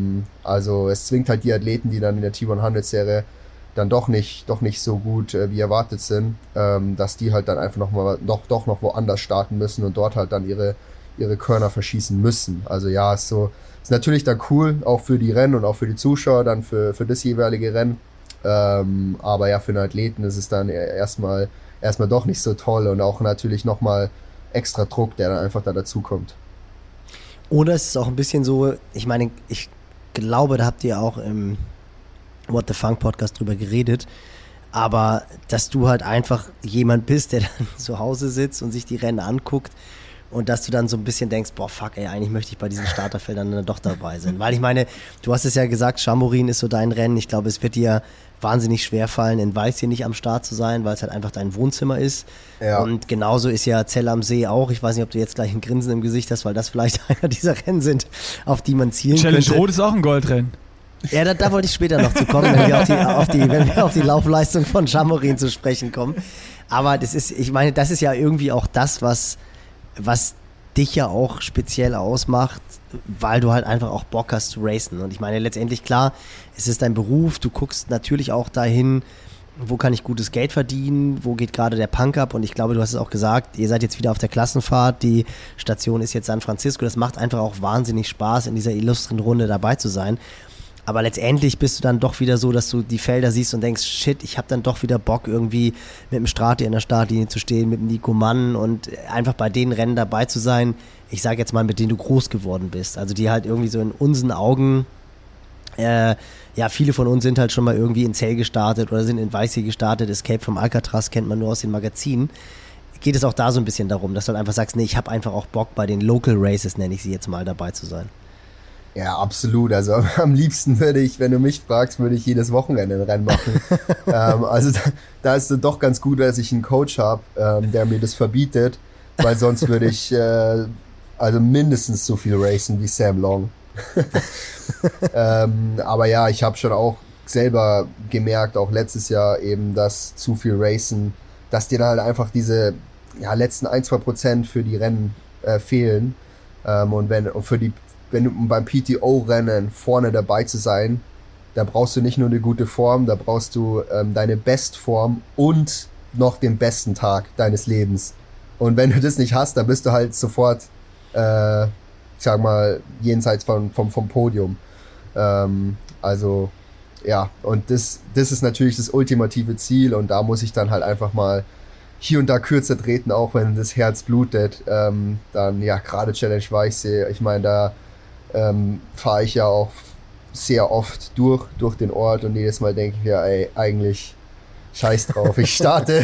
Also es zwingt halt die Athleten, die dann in der T100-Serie dann doch nicht so gut wie erwartet sind, dass die halt dann einfach noch woanders starten müssen und dort halt dann ihre Körner verschießen müssen. Also ja, ist natürlich dann cool, auch für die Rennen und auch für die Zuschauer dann für das jeweilige Rennen. Aber ja, für den Athleten ist es dann erstmal doch nicht so toll und auch natürlich nochmal extra Druck, der dann einfach da dazu kommt. Oder es ist auch ein bisschen so, ich meine, ich glaube, da habt ihr auch im What the Funk Podcast drüber geredet, aber dass du halt einfach jemand bist, der dann zu Hause sitzt und sich die Rennen anguckt und dass du dann so ein bisschen denkst, boah, fuck, ey, eigentlich möchte ich bei diesen Starterfeldern dann doch dabei sein. Weil ich meine, du hast es ja gesagt, Chamorin ist so dein Rennen. Ich glaube, es wird dir wahnsinnig schwer fallen, in Weiß hier nicht am Start zu sein, weil es halt einfach dein Wohnzimmer ist. Ja. Und genauso ist ja Zell am See auch. Ich weiß nicht, ob du jetzt gleich ein Grinsen im Gesicht hast, weil das vielleicht einer dieser Rennen sind, auf die man zielen Challenge könnte. Rot ist auch ein Goldrennen. Ja, da wollte ich später noch zu kommen, wenn wir auf die Laufleistung von Chamorin zu sprechen kommen. Aber das ist ja irgendwie auch das, was dich ja auch speziell ausmacht, weil du halt einfach auch Bock hast zu racen. Und ich meine, letztendlich, klar, es ist dein Beruf, du guckst natürlich auch dahin, wo kann ich gutes Geld verdienen, wo geht gerade der Punk ab, und ich glaube, du hast es auch gesagt, ihr seid jetzt wieder auf der Klassenfahrt, die Station ist jetzt San Francisco, das macht einfach auch wahnsinnig Spaß, in dieser illustren Runde dabei zu sein. Aber letztendlich bist du dann doch wieder so, dass du die Felder siehst und denkst, shit, ich habe dann doch wieder Bock, irgendwie mit dem Strati in der Startlinie zu stehen, mit dem Nico Mann und einfach bei den Rennen dabei zu sein, ich sage jetzt mal, mit denen du groß geworden bist. Also die halt irgendwie so in unseren Augen, viele von uns sind halt schon mal irgendwie in Zell gestartet oder sind in Weiße gestartet, Escape from Alcatraz kennt man nur aus den Magazinen. Geht es auch da so ein bisschen darum, dass du halt einfach sagst, nee, ich habe einfach auch Bock, bei den Local Races, nenne ich sie jetzt mal, dabei zu sein. Ja, absolut. Also am liebsten würde ich, wenn du mich fragst, würde ich jedes Wochenende ein Rennen machen. Also da ist es doch ganz gut, dass ich einen Coach habe, der mir das verbietet, weil sonst würde ich also mindestens so viel racen wie Sam Long. Aber ja, ich habe schon auch selber gemerkt, auch letztes Jahr eben, dass zu viel Racen, dass dir dann halt einfach diese letzten 1-2% für die Rennen fehlen. Und wenn du beim PTO-Rennen vorne dabei zu sein, da brauchst du nicht nur eine gute Form, da brauchst du deine Bestform und noch den besten Tag deines Lebens. Und wenn du das nicht hast, dann bist du halt sofort sag mal, jenseits vom Podium. Also, ja, und das ist natürlich das ultimative Ziel und da muss ich dann halt einfach mal hier und da kürzer treten, auch wenn das Herz blutet. Dann, ja, gerade Challenge Weichsee, ich meine, da fahre ich ja auch sehr oft durch den Ort und jedes Mal denke ich mir, ey, eigentlich scheiß drauf, ich starte.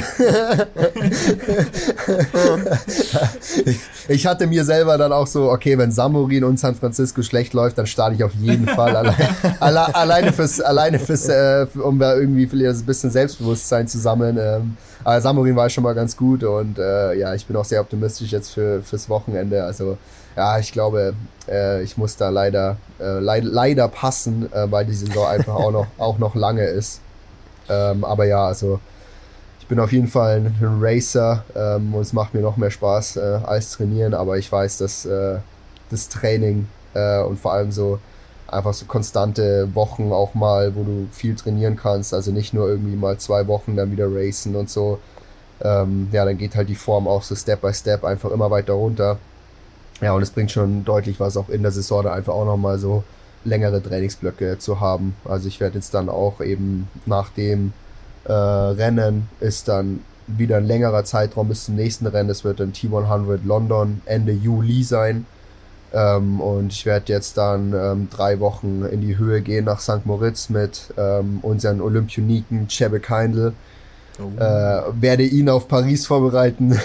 Ich hatte mir selber dann auch so, okay, wenn Samorin und San Francisco schlecht läuft, dann starte ich auf jeden Fall alleine fürs, um da irgendwie vielleicht ein bisschen Selbstbewusstsein zu sammeln. Aber Samorin war schon mal ganz gut und ja, ich bin auch sehr optimistisch jetzt fürs Wochenende. Also ja, ich glaube, ich muss da leider passen, weil die Saison einfach auch noch lange ist. Aber ja, also ich bin auf jeden Fall ein Racer und es macht mir noch mehr Spaß als trainieren, aber ich weiß, dass das Training und vor allem so einfach so konstante Wochen auch mal, wo du viel trainieren kannst, also nicht nur irgendwie mal 2 Wochen dann wieder racen und so, ja, dann geht halt die Form auch so Step by Step einfach immer weiter runter. Ja, und es bringt schon deutlich was auch in der Saison da einfach auch nochmal so längere Trainingsblöcke zu haben. Also ich werde jetzt dann auch eben nach dem Rennen ist dann wieder ein längerer Zeitraum bis zum nächsten Rennen. Das wird dann T100 London Ende Juli sein. Und ich werde jetzt dann 3 Wochen in die Höhe gehen nach St. Moritz mit unseren Olympioniken Chebe Keindl. Werde ihn auf Paris vorbereiten.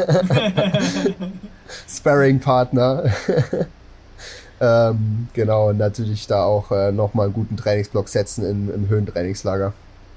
Sparring-Partner. Genau, und natürlich da auch nochmal einen guten Trainingsblock setzen im Höhentrainingslager.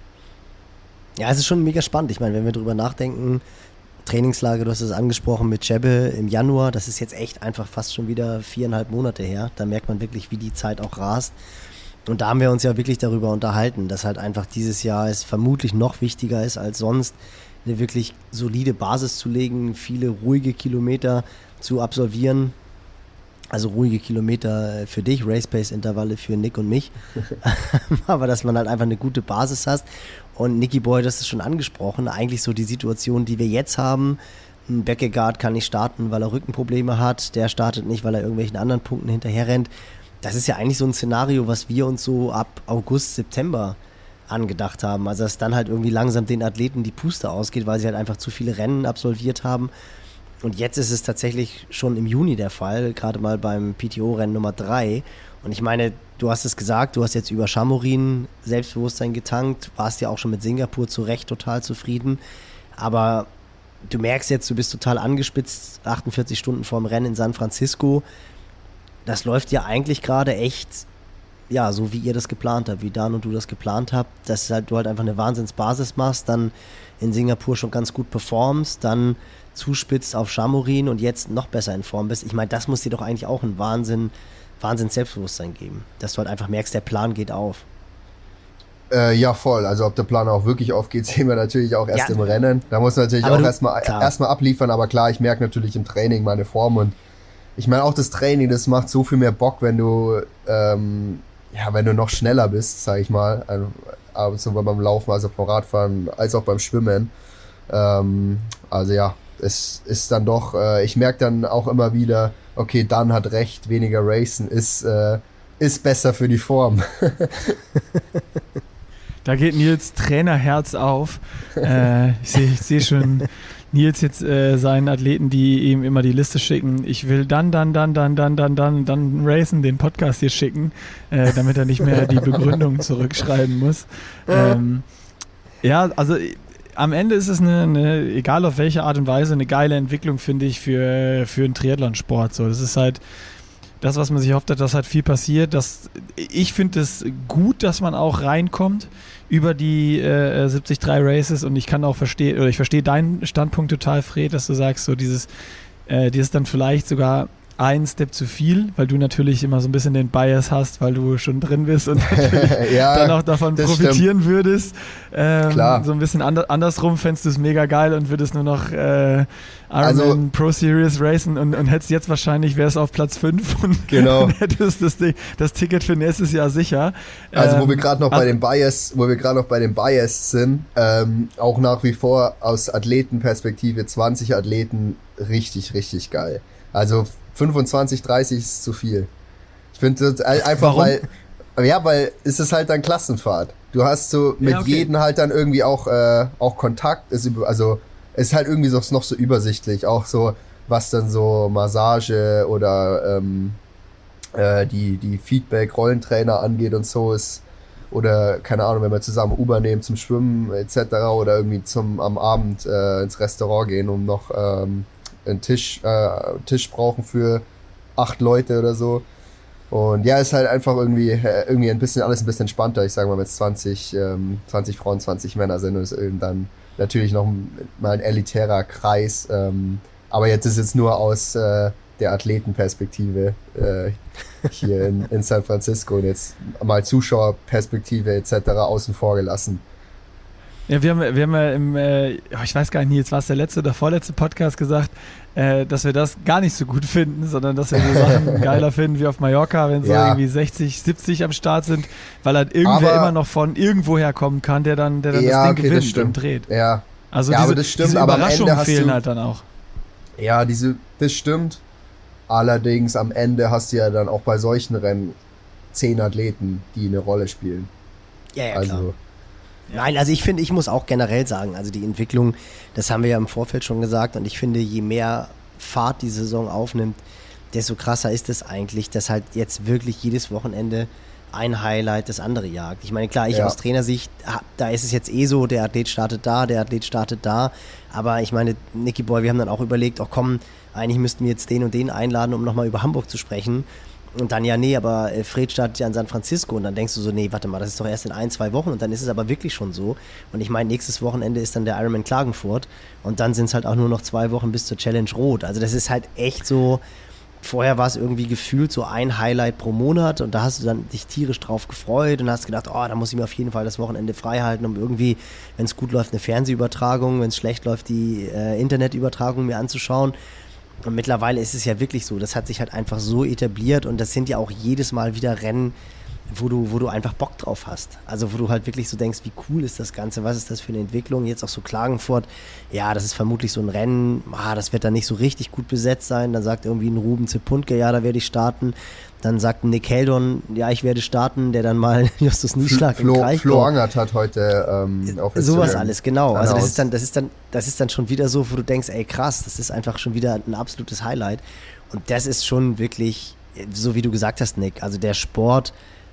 Ja, es ist schon mega spannend. Ich meine, wenn wir drüber nachdenken, Trainingslager, du hast es angesprochen mit Chebe im Januar, das ist jetzt echt einfach fast schon wieder 4,5 Monate her. Da merkt man wirklich, wie die Zeit auch rast. Und da haben wir uns ja wirklich darüber unterhalten, dass halt einfach dieses Jahr es vermutlich noch wichtiger ist als sonst, eine wirklich solide Basis zu legen, viele ruhige Kilometer zu absolvieren. Also ruhige Kilometer für dich, Race-Pace-Intervalle für Nick und mich. Aber dass man halt einfach eine gute Basis hat. Und Nicky Boy, das ist schon angesprochen, eigentlich so die Situation, die wir jetzt haben. Ein Beckegaard kann nicht starten, weil er Rückenprobleme hat. Der startet nicht, weil er irgendwelchen anderen Punkten hinterher rennt. Das ist ja eigentlich so ein Szenario, was wir uns so ab August, September angedacht haben. Also dass dann halt irgendwie langsam den Athleten die Puste ausgeht, weil sie halt einfach zu viele Rennen absolviert haben. Und jetzt ist es tatsächlich schon im Juni der Fall, gerade mal beim PTO-Rennen Nummer 3. Und ich meine, du hast es gesagt, du hast jetzt über Chamorin Selbstbewusstsein getankt, warst ja auch schon mit Singapur zu Recht total zufrieden. Aber du merkst jetzt, du bist total angespitzt, 48 Stunden vorm Rennen in San Francisco. Das läuft ja eigentlich gerade echt, ja, so wie ihr das geplant habt, wie Dan und du das geplant habt, dass halt, du halt einfach eine Wahnsinnsbasis machst, dann in Singapur schon ganz gut performst, dann zuspitzt auf Chamorin und jetzt noch besser in Form bist. Ich meine, das muss dir doch eigentlich auch ein Wahnsinns Selbstbewusstsein geben, dass du halt einfach merkst, der Plan geht auf. Ja, voll. Also ob der Plan auch wirklich aufgeht, sehen wir natürlich auch erst im Rennen. Da muss man natürlich auch erstmal abliefern, aber klar, ich merke natürlich im Training meine Form und ich meine auch das Training, das macht so viel mehr Bock, wenn du wenn du noch schneller bist, sag ich mal, sowohl beim Laufen als auch beim Radfahren, als auch beim Schwimmen. Also ja, es ist dann doch, ich merke dann auch immer wieder, okay, Dan hat recht, weniger Racen ist besser für die Form. Da geht Nils Trainerherz auf. Ich sehe schon Nils jetzt seinen Athleten, die ihm immer die Liste schicken. Ich will dann racen, den Podcast hier schicken, damit er nicht mehr die Begründung zurückschreiben muss. Ja, also am Ende ist es eine, egal auf welche Art und Weise, eine geile Entwicklung, finde ich, für einen Triathlonsport. So, das ist halt das, was man sich hofft, dass halt viel passiert. Ich finde es gut, dass man auch reinkommt über die 73 Races und ich kann auch verstehen, oder ich verstehe deinen Standpunkt total, Fred, dass du sagst, so dieses dann vielleicht sogar ein Step zu viel, weil du natürlich immer so ein bisschen den Bias hast, weil du schon drin bist und natürlich dann auch davon profitieren würdest. Klar. So ein bisschen andersrum fändest du es mega geil und würdest nur noch Ironman Pro Series racen und hättest jetzt wahrscheinlich, wärst auf Platz 5 und hättest das Ticket für nächstes Jahr sicher. Also wo wir gerade noch bei dem Bias sind, auch nach wie vor aus Athletenperspektive 20 Athleten richtig, richtig geil. Also 25, 30 ist zu viel. Ich finde das einfach, Warum? weil es ist halt dann Klassenfahrt. Du hast so mit jedem halt dann irgendwie auch Kontakt, also es ist halt irgendwie noch so übersichtlich, auch so, was dann so Massage oder die Feedback-Rollentrainer angeht und so ist, oder keine Ahnung, wenn wir zusammen Uber nehmen zum Schwimmen etc. oder irgendwie am Abend ins Restaurant gehen, um noch einen Tisch brauchen für 8 Leute oder so. Und ja, ist halt einfach irgendwie alles ein bisschen entspannter. Ich sage mal, wenn es 20 Frauen, 20 Männer sind und es dann natürlich noch mal ein elitärer Kreis. Aber jetzt ist es nur aus der Athletenperspektive hier in San Francisco und jetzt mal Zuschauerperspektive etc. außen vor gelassen. Ja, wir haben ja ich weiß gar nicht, jetzt war es der letzte oder vorletzte Podcast gesagt, dass wir das gar nicht so gut finden, sondern dass wir so Sachen geiler finden wie auf Mallorca, wenn so irgendwie 60, 70 am Start sind, weil halt irgendwer immer noch von irgendwoher kommen kann, der dann das Ding gewinnt und dreht. Ja. Also aber das stimmt, diese aber Überraschungen am Ende fehlen halt dann auch. Ja, das stimmt. Allerdings am Ende hast du ja dann auch bei solchen Rennen 10 Athleten, die eine Rolle spielen. Ja, also klar. Nein, also ich finde, ich muss auch generell sagen, also die Entwicklung, das haben wir ja im Vorfeld schon gesagt, und ich finde, je mehr Fahrt die Saison aufnimmt, desto krasser ist es eigentlich, dass halt jetzt wirklich jedes Wochenende ein Highlight das andere jagt. Ich meine, klar, aus Trainersicht, da ist es jetzt so, der Athlet startet da, aber ich meine, Nicky Boy, wir haben dann auch überlegt, komm, eigentlich müssten wir jetzt den und den einladen, um nochmal über Hamburg zu sprechen. Und dann aber Fred startet ja in San Francisco und dann denkst du so, nee, warte mal, das ist doch erst in 1-2 Wochen und dann ist es aber wirklich schon so. Und ich meine, nächstes Wochenende ist dann der Ironman Klagenfurt und dann sind es halt auch nur noch 2 Wochen bis zur Challenge Rot. Also das ist halt echt so, vorher war es irgendwie gefühlt so ein Highlight pro Monat und da hast du dann dich tierisch drauf gefreut und hast gedacht, da muss ich mir auf jeden Fall das Wochenende frei halten, um irgendwie, wenn es gut läuft, eine Fernsehübertragung, wenn es schlecht läuft, die Internetübertragung mir anzuschauen. Und mittlerweile ist es ja wirklich so, das hat sich halt einfach so etabliert und das sind ja auch jedes Mal wieder Rennen, wo du einfach Bock drauf hast. Also wo du halt wirklich so denkst, wie cool ist das Ganze, was ist das für eine Entwicklung, jetzt auch so Klagenfurt, ja, das ist vermutlich so ein Rennen, das wird dann nicht so richtig gut besetzt sein, dann sagt irgendwie ein Ruben Zepuntke, ja, da werde ich starten, dann sagt ein Nick Heldon, ja, ich werde starten, der dann mal Justus Nieschlag im Kraichgau. Flo Angert hat heute auf Instagram sowas alles, genau. Also das ist dann schon wieder so, wo du denkst, ey krass, das ist einfach schon wieder ein absolutes Highlight. Und das ist schon wirklich, so wie du gesagt hast, Nick, also der Sport,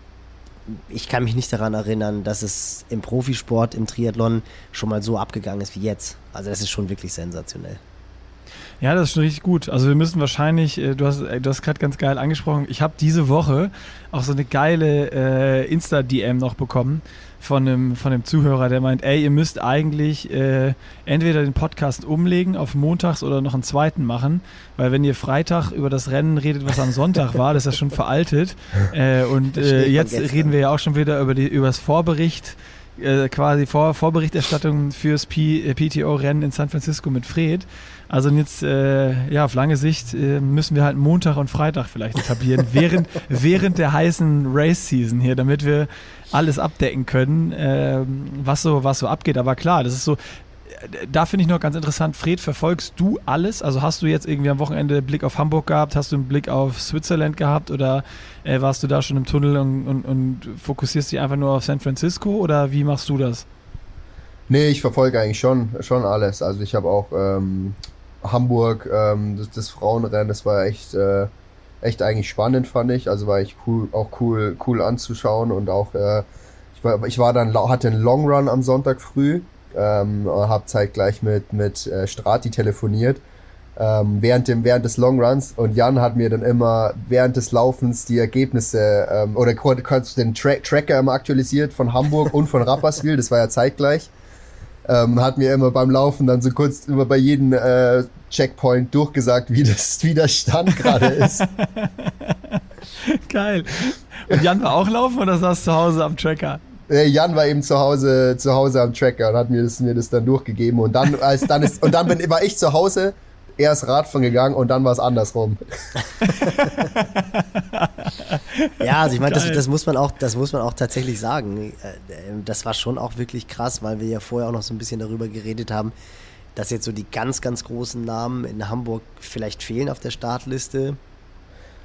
ich kann mich nicht daran erinnern, dass es im Profisport, im Triathlon schon mal so abgegangen ist wie jetzt. Also das ist schon wirklich sensationell. Ja, das ist schon richtig gut. Also wir müssen wahrscheinlich, du hast gerade ganz geil angesprochen, ich habe diese Woche auch so eine geile Insta-DM noch bekommen von einem Zuhörer, der meint, ihr müsst eigentlich entweder den Podcast umlegen auf montags oder noch einen zweiten machen, weil wenn ihr Freitag über das Rennen redet, was am Sonntag war, das ist ja schon veraltet. Und jetzt reden wir ja auch schon wieder über das Vorbericht, quasi Vorberichterstattung fürs PTO-Rennen in San Francisco mit Fred. Also jetzt, auf lange Sicht müssen wir halt Montag und Freitag vielleicht etablieren, während der heißen Race-Season hier, damit wir alles abdecken können, was so abgeht. Aber klar, das ist so, da finde ich noch ganz interessant, Fred, verfolgst du alles? Also hast du jetzt irgendwie am Wochenende Blick auf Hamburg gehabt, hast du einen Blick auf Switzerland gehabt oder warst du da schon im Tunnel und fokussierst dich einfach nur auf San Francisco oder wie machst du das? Nee, ich verfolge eigentlich schon alles. Also ich habe auch Hamburg, das Frauenrennen, das war echt eigentlich spannend, fand ich. Also war echt cool anzuschauen und auch hatte einen Long Run am Sonntag früh, habe zeitgleich mit Strati telefoniert während des Long Runs und Jan hat mir dann immer während des Laufens die Ergebnisse oder kurz den Tracker immer aktualisiert von Hamburg und von Rapperswil, das war ja zeitgleich. Hat mir immer beim Laufen dann so kurz immer bei jedem Checkpoint durchgesagt, wie der Stand gerade ist. Geil. Und Jan war auch laufen oder saß zu Hause am Tracker? Jan war eben zu Hause am Tracker und hat mir das dann durchgegeben und dann war ich zu Hause, er ist Radfahren gegangen und dann war es andersrum. Ja, also ich meine, das muss man auch tatsächlich sagen. Das war schon auch wirklich krass, weil wir ja vorher auch noch so ein bisschen darüber geredet haben, dass jetzt so die ganz, ganz großen Namen in Hamburg vielleicht fehlen auf der Startliste.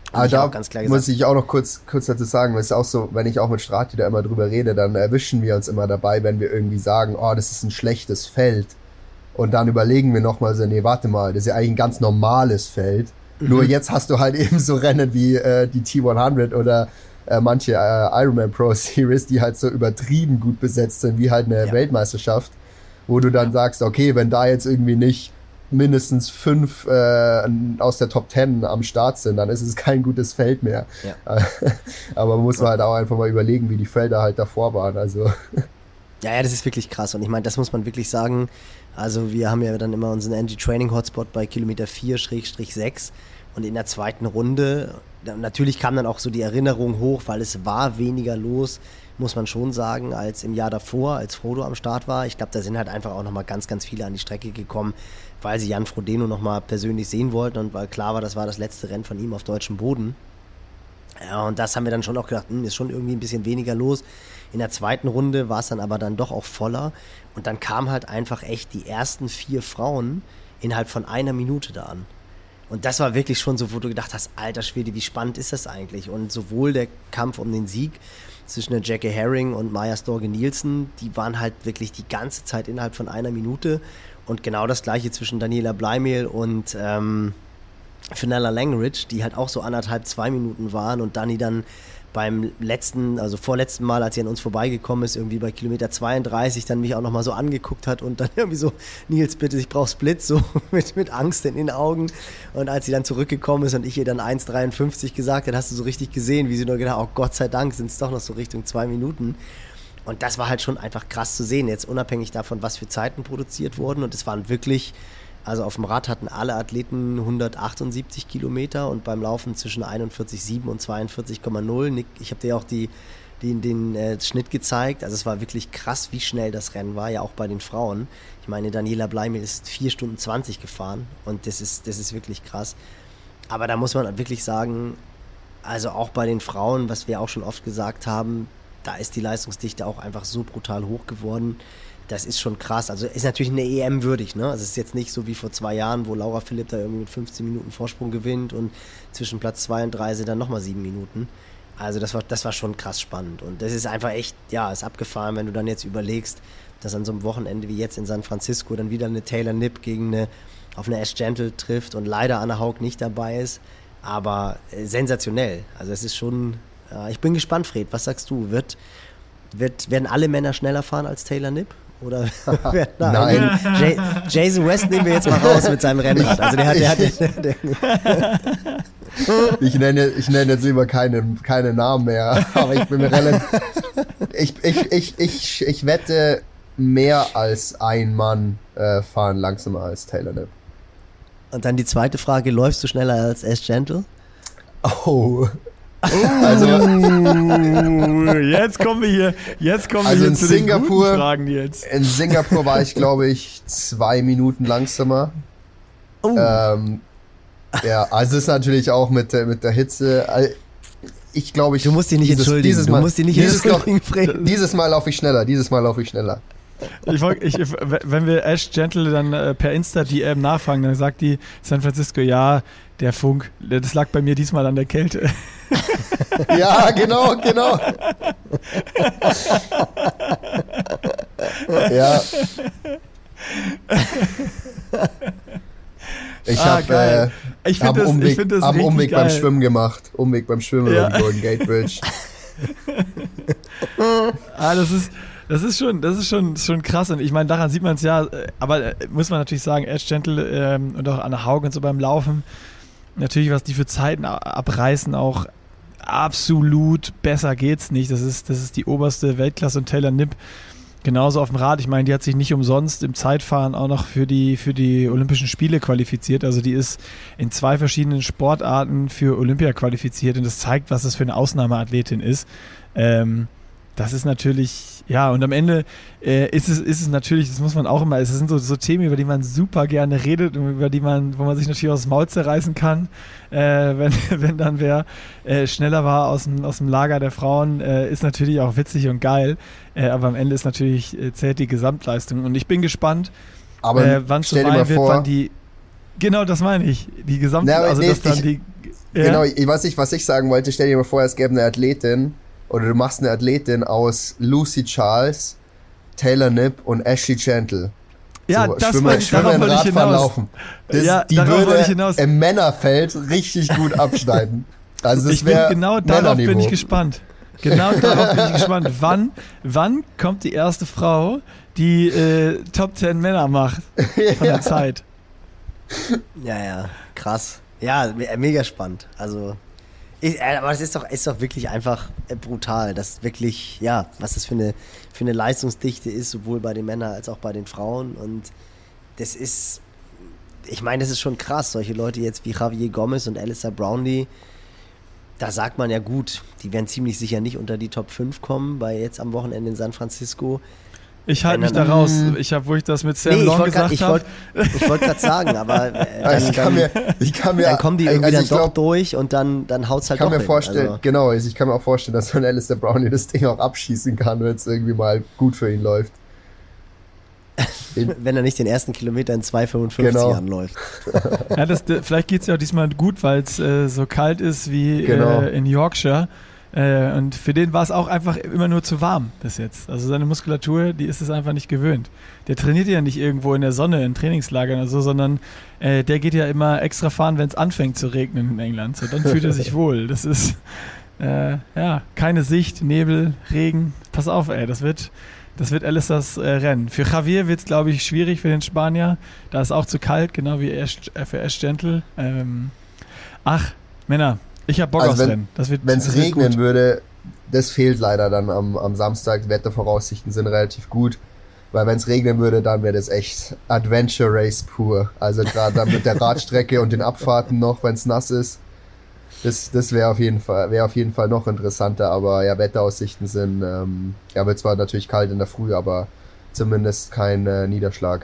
Aber da muss ich auch noch kurz dazu sagen, es ist auch so, wenn ich auch mit Strati da immer drüber rede, dann erwischen wir uns immer dabei, wenn wir irgendwie sagen, oh, das ist ein schlechtes Feld. Und dann überlegen wir nochmal so, nee, warte mal, das ist ja eigentlich ein ganz normales Feld. Nur jetzt hast du halt eben so Rennen wie die T100 oder manche Ironman Pro Series, die halt so übertrieben gut besetzt sind, wie halt eine Weltmeisterschaft, wo du dann sagst, okay, wenn da jetzt irgendwie nicht mindestens 5 aus der Top 10 am Start sind, dann ist es kein gutes Feld mehr. Ja. Aber man muss halt auch einfach mal überlegen, wie die Felder halt davor waren. Also. Ja, das ist wirklich krass. Und ich meine, das muss man wirklich sagen. Also wir haben ja dann immer unseren Anti-Training-Hotspot bei Kilometer 4/6 und in der zweiten Runde, natürlich kam dann auch so die Erinnerung hoch, weil es war weniger los, muss man schon sagen, als im Jahr davor, als Frodo am Start war. Ich glaube, da sind halt einfach auch nochmal ganz, ganz viele an die Strecke gekommen, weil sie Jan Frodeno nochmal persönlich sehen wollten und weil klar war, das war das letzte Rennen von ihm auf deutschem Boden. Ja, und das haben wir dann schon auch gedacht, ist schon irgendwie ein bisschen weniger los. In der zweiten Runde war es dann aber dann doch auch voller und dann kamen halt einfach echt die ersten 4 Frauen innerhalb von einer Minute da an. Und das war wirklich schon so, wo du gedacht hast, alter Schwede, wie spannend ist das eigentlich? Und sowohl der Kampf um den Sieg zwischen der Jackie Herring und Maja Storge Nielsen, die waren halt wirklich die ganze Zeit innerhalb von einer Minute. Und genau das gleiche zwischen Daniela Bleimehl und Fenella Langridge, die halt auch so 1,5-2 Minuten waren und Dani dann beim vorletzten Mal, als sie an uns vorbeigekommen ist, irgendwie bei Kilometer 32, dann mich auch nochmal so angeguckt hat und dann irgendwie so, Nils, bitte, ich brauch Split, so mit Angst in den Augen. Und als sie dann zurückgekommen ist und ich ihr dann 1,53 gesagt habe, hast du so richtig gesehen, wie sie nur gedacht, oh Gott sei Dank sind es doch noch so Richtung 2 Minuten. Und das war halt schon einfach krass zu sehen, jetzt unabhängig davon, was für Zeiten produziert wurden. Und es waren wirklich, also auf dem Rad hatten alle Athleten 178 Kilometer und beim Laufen zwischen 41,7 und 42,0. Ich habe dir auch den Schnitt gezeigt. Also es war wirklich krass, wie schnell das Rennen war, ja auch bei den Frauen. Ich meine, Daniela Bleimehl ist 4 Stunden 20 gefahren und das ist wirklich krass. Aber da muss man wirklich sagen, also auch bei den Frauen, was wir auch schon oft gesagt haben, da ist die Leistungsdichte auch einfach so brutal hoch geworden. Das ist schon krass. Also ist natürlich eine EM würdig, ne? Also es ist jetzt nicht so wie vor 2 Jahren, wo Laura Philipp da irgendwie mit 15 Minuten Vorsprung gewinnt und zwischen Platz 2 und 3 sind dann nochmal 7 Minuten. Also das war schon krass spannend. Und das ist einfach echt, ja, ist abgefahren, wenn du dann jetzt überlegst, dass an so einem Wochenende wie jetzt in San Francisco dann wieder eine Taylor Knipp auf eine Ash Gentle trifft und leider Anna Haug nicht dabei ist. Aber sensationell. Also es ist schon, ich bin gespannt, Fred, was sagst du? Werden alle Männer schneller fahren als Taylor Knipp? Oder nein. Jason West nehmen wir jetzt mal raus mit seinem Rennrad. Also der Ich nenne jetzt lieber keine Namen mehr, aber ich bin mir relativ. Ich wette, mehr als ein Mann fahren langsamer als Taylor Knipp. Und dann die zweite Frage, läufst du schneller als Ash Gentle? Oh. Also jetzt kommen wir also zu den guten Fragen jetzt. In Singapur war ich, glaube ich, 2 Minuten langsamer. Oh. Ja, also es ist natürlich auch mit der Hitze. Ich glaube, du musst dich nicht entschuldigen. Dieses Mal laufe ich schneller. Wenn wir Ash Gentle dann per Insta-DM nachfragen, dann sagt die San Francisco, ja, der Funk, das lag bei mir diesmal an der Kälte. Ja, genau. Ja. Ich habe Umweg beim Schwimmen gemacht. Umweg beim Schwimmen über die Golden Gate Bridge. Das ist schon krass und ich meine, daran sieht man es ja, aber muss man natürlich sagen, Ash Gentle und auch Anna Haug und so beim Laufen, natürlich, was die für Zeiten abreißen, auch absolut besser geht's nicht. Das ist die oberste Weltklasse und Taylor Knipp genauso auf dem Rad. Ich meine, die hat sich nicht umsonst im Zeitfahren auch noch für die Olympischen Spiele qualifiziert. Also die ist in 2 verschiedenen Sportarten für Olympia qualifiziert und das zeigt, was das für eine Ausnahmeathletin ist. Das ist natürlich, ja, und am Ende ist es natürlich, das muss man auch immer, es sind so Themen, über die man super gerne redet und wo man sich natürlich aus dem Maul zerreißen kann, wenn dann wer schneller war aus dem Lager der Frauen, ist natürlich auch witzig und geil, aber am Ende ist natürlich, zählt die Gesamtleistung und ich bin gespannt, aber wann es so weit wird, wann die, genau das meine ich, die Gesamtleistung, Genau, was ich sagen wollte, stell dir mal vor, es gäbe eine Athletin, oder du machst eine Athletin aus Lucy Charles, Taylor Knipp und Ashley Gentle. Ja, so, das Schwimmen, Radfahren, laufen. Die würde im Männerfeld richtig gut abschneiden. Also ich bin genau darauf bin ich gespannt. Genau darauf bin ich gespannt. Wann kommt die erste Frau, die Top 10 Männer macht von der Zeit? Ja, krass. Ja, mega spannend. Also, aber es ist doch wirklich einfach brutal, dass wirklich, ja, was das für eine Leistungsdichte ist, sowohl bei den Männern als auch bei den Frauen. Und das ist, ich meine, das ist schon krass. Solche Leute jetzt wie Javier Gomez und Alistair Brownlee, da sagt man ja gut, die werden ziemlich sicher nicht unter die Top 5 kommen, bei jetzt am Wochenende in San Francisco. Ich halte mich da raus. Wo ich das mit Sam Long gesagt habe. Ich wollte gerade sagen, aber dann kommen die irgendwie dann doch durch und dann haut es halt doch hin. Ich kann mir auch vorstellen, dass so ein Alistair Brownlee das Ding auch abschießen kann, wenn es irgendwie mal gut für ihn läuft. Wenn er nicht den ersten Kilometer in 2,55 anläuft. Ja, vielleicht geht es ja auch diesmal gut, weil es so kalt ist wie in Yorkshire. Und für den war es auch einfach immer nur zu warm bis jetzt. Also seine Muskulatur, die ist es einfach nicht gewöhnt. Der trainiert ja nicht irgendwo in der Sonne, in Trainingslagern oder so, sondern der geht ja immer extra fahren, wenn es anfängt zu regnen in England. So, dann fühlt er sich wohl. Das ist, keine Sicht, Nebel, Regen. Pass auf, das wird Alistairs Rennen. Für Javier wird es, glaube ich, schwierig für den Spanier. Da ist auch zu kalt, genau wie für Ash Gentle. Männer, ich habe Bock aufs Rennen. Wenn es regnen würde, das fehlt leider dann am Samstag. Die Wettervoraussichten sind relativ gut. Weil wenn es regnen würde, dann wäre das echt Adventure Race pur. Also gerade dann mit der Radstrecke und den Abfahrten noch, wenn es nass ist. Das wäre auf jeden Fall noch interessanter. Aber ja, Wetteraussichten sind, wird zwar natürlich kalt in der Früh, aber zumindest kein Niederschlag.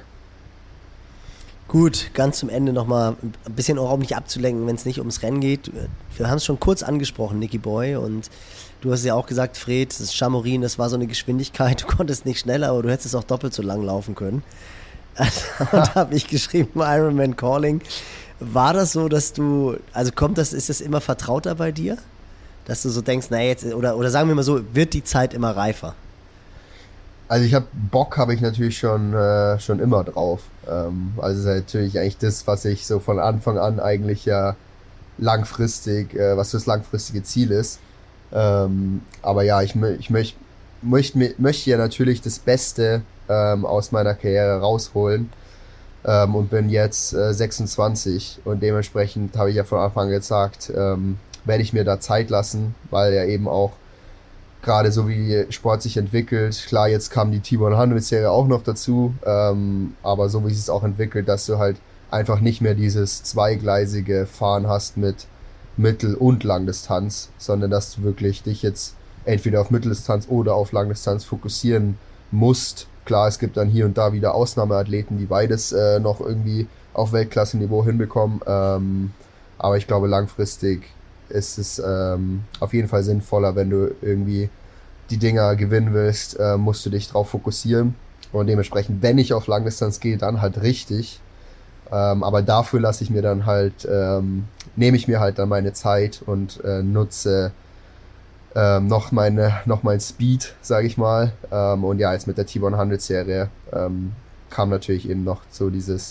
Gut, ganz zum Ende nochmal ein bisschen auch, um mich abzulenken, wenn es nicht ums Rennen geht. Wir haben es schon kurz angesprochen, Nicky Boy, und du hast ja auch gesagt, Fred, das Chamorin, das war so eine Geschwindigkeit, du konntest nicht schneller, aber du hättest es auch doppelt so lang laufen können. Und da habe ich geschrieben, Ironman Calling. War das so, dass du, also ist das immer vertrauter bei dir? Dass du so denkst, oder sagen wir mal so, wird die Zeit immer reifer? Also Bock habe ich natürlich schon immer drauf. Also ist natürlich eigentlich das, was ich so von Anfang an eigentlich ja langfristig, was das langfristige Ziel ist. Aber ja, ich möchte ja natürlich das Beste aus meiner Karriere rausholen und bin jetzt 26 und dementsprechend habe ich ja von Anfang an gesagt, werde ich mir da Zeit lassen, weil ja eben auch gerade so wie Sport sich entwickelt, klar, jetzt kam die T100-Serie auch noch dazu, aber so wie es auch entwickelt, dass du halt einfach nicht mehr dieses zweigleisige Fahren hast mit Mittel- und Langdistanz, sondern dass du wirklich dich jetzt entweder auf Mitteldistanz oder auf Langdistanz fokussieren musst. Klar, es gibt dann hier und da wieder Ausnahmeathleten, die beides noch irgendwie auf Weltklasse-Niveau hinbekommen, aber ich glaube langfristig ist es auf jeden Fall sinnvoller, wenn du irgendwie die Dinger gewinnen willst, musst du dich drauf fokussieren und dementsprechend, wenn ich auf Langdistanz gehe, dann halt richtig, aber dafür lasse ich mir dann halt, nehme ich mir halt dann meine Zeit und nutze noch mein Speed, sage ich mal, und ja, jetzt mit der T100-Serie kam natürlich eben noch so dieses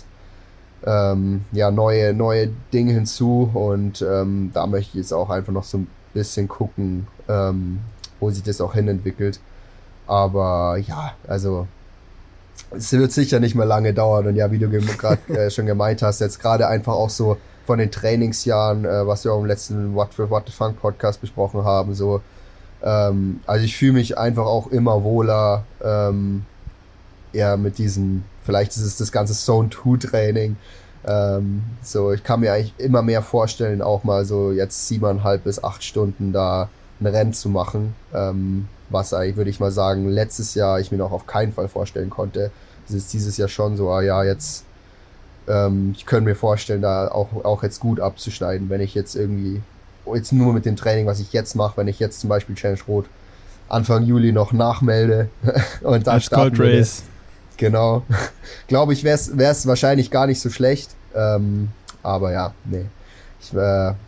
neue Dinge hinzu und da möchte ich jetzt auch einfach noch so ein bisschen gucken, wo sich das auch hinentwickelt. Aber ja, also es wird sicher nicht mehr lange dauern und ja, wie du gerade schon gemeint hast, jetzt gerade einfach auch so von den Trainingsjahren, was wir auch im letzten What the Funk Podcast besprochen haben, so also ich fühle mich einfach auch immer wohler mit diesem, vielleicht ist es das ganze Zone-2-Training. So, ich kann mir eigentlich immer mehr vorstellen, auch mal so jetzt 7,5 bis 8 Stunden da ein Rennen zu machen, was eigentlich, würde ich mal sagen, letztes Jahr ich mir noch auf keinen Fall vorstellen konnte. Es ist dieses Jahr schon so, jetzt ich könnte mir vorstellen, da auch jetzt gut abzuschneiden, wenn ich jetzt nur mit dem Training, was ich jetzt mache, wenn ich jetzt zum Beispiel Challenge Rot Anfang Juli noch nachmelde und dann starten würde. Race. Genau. Glaube ich, wäre es wahrscheinlich gar nicht so schlecht. Aber ja, nee.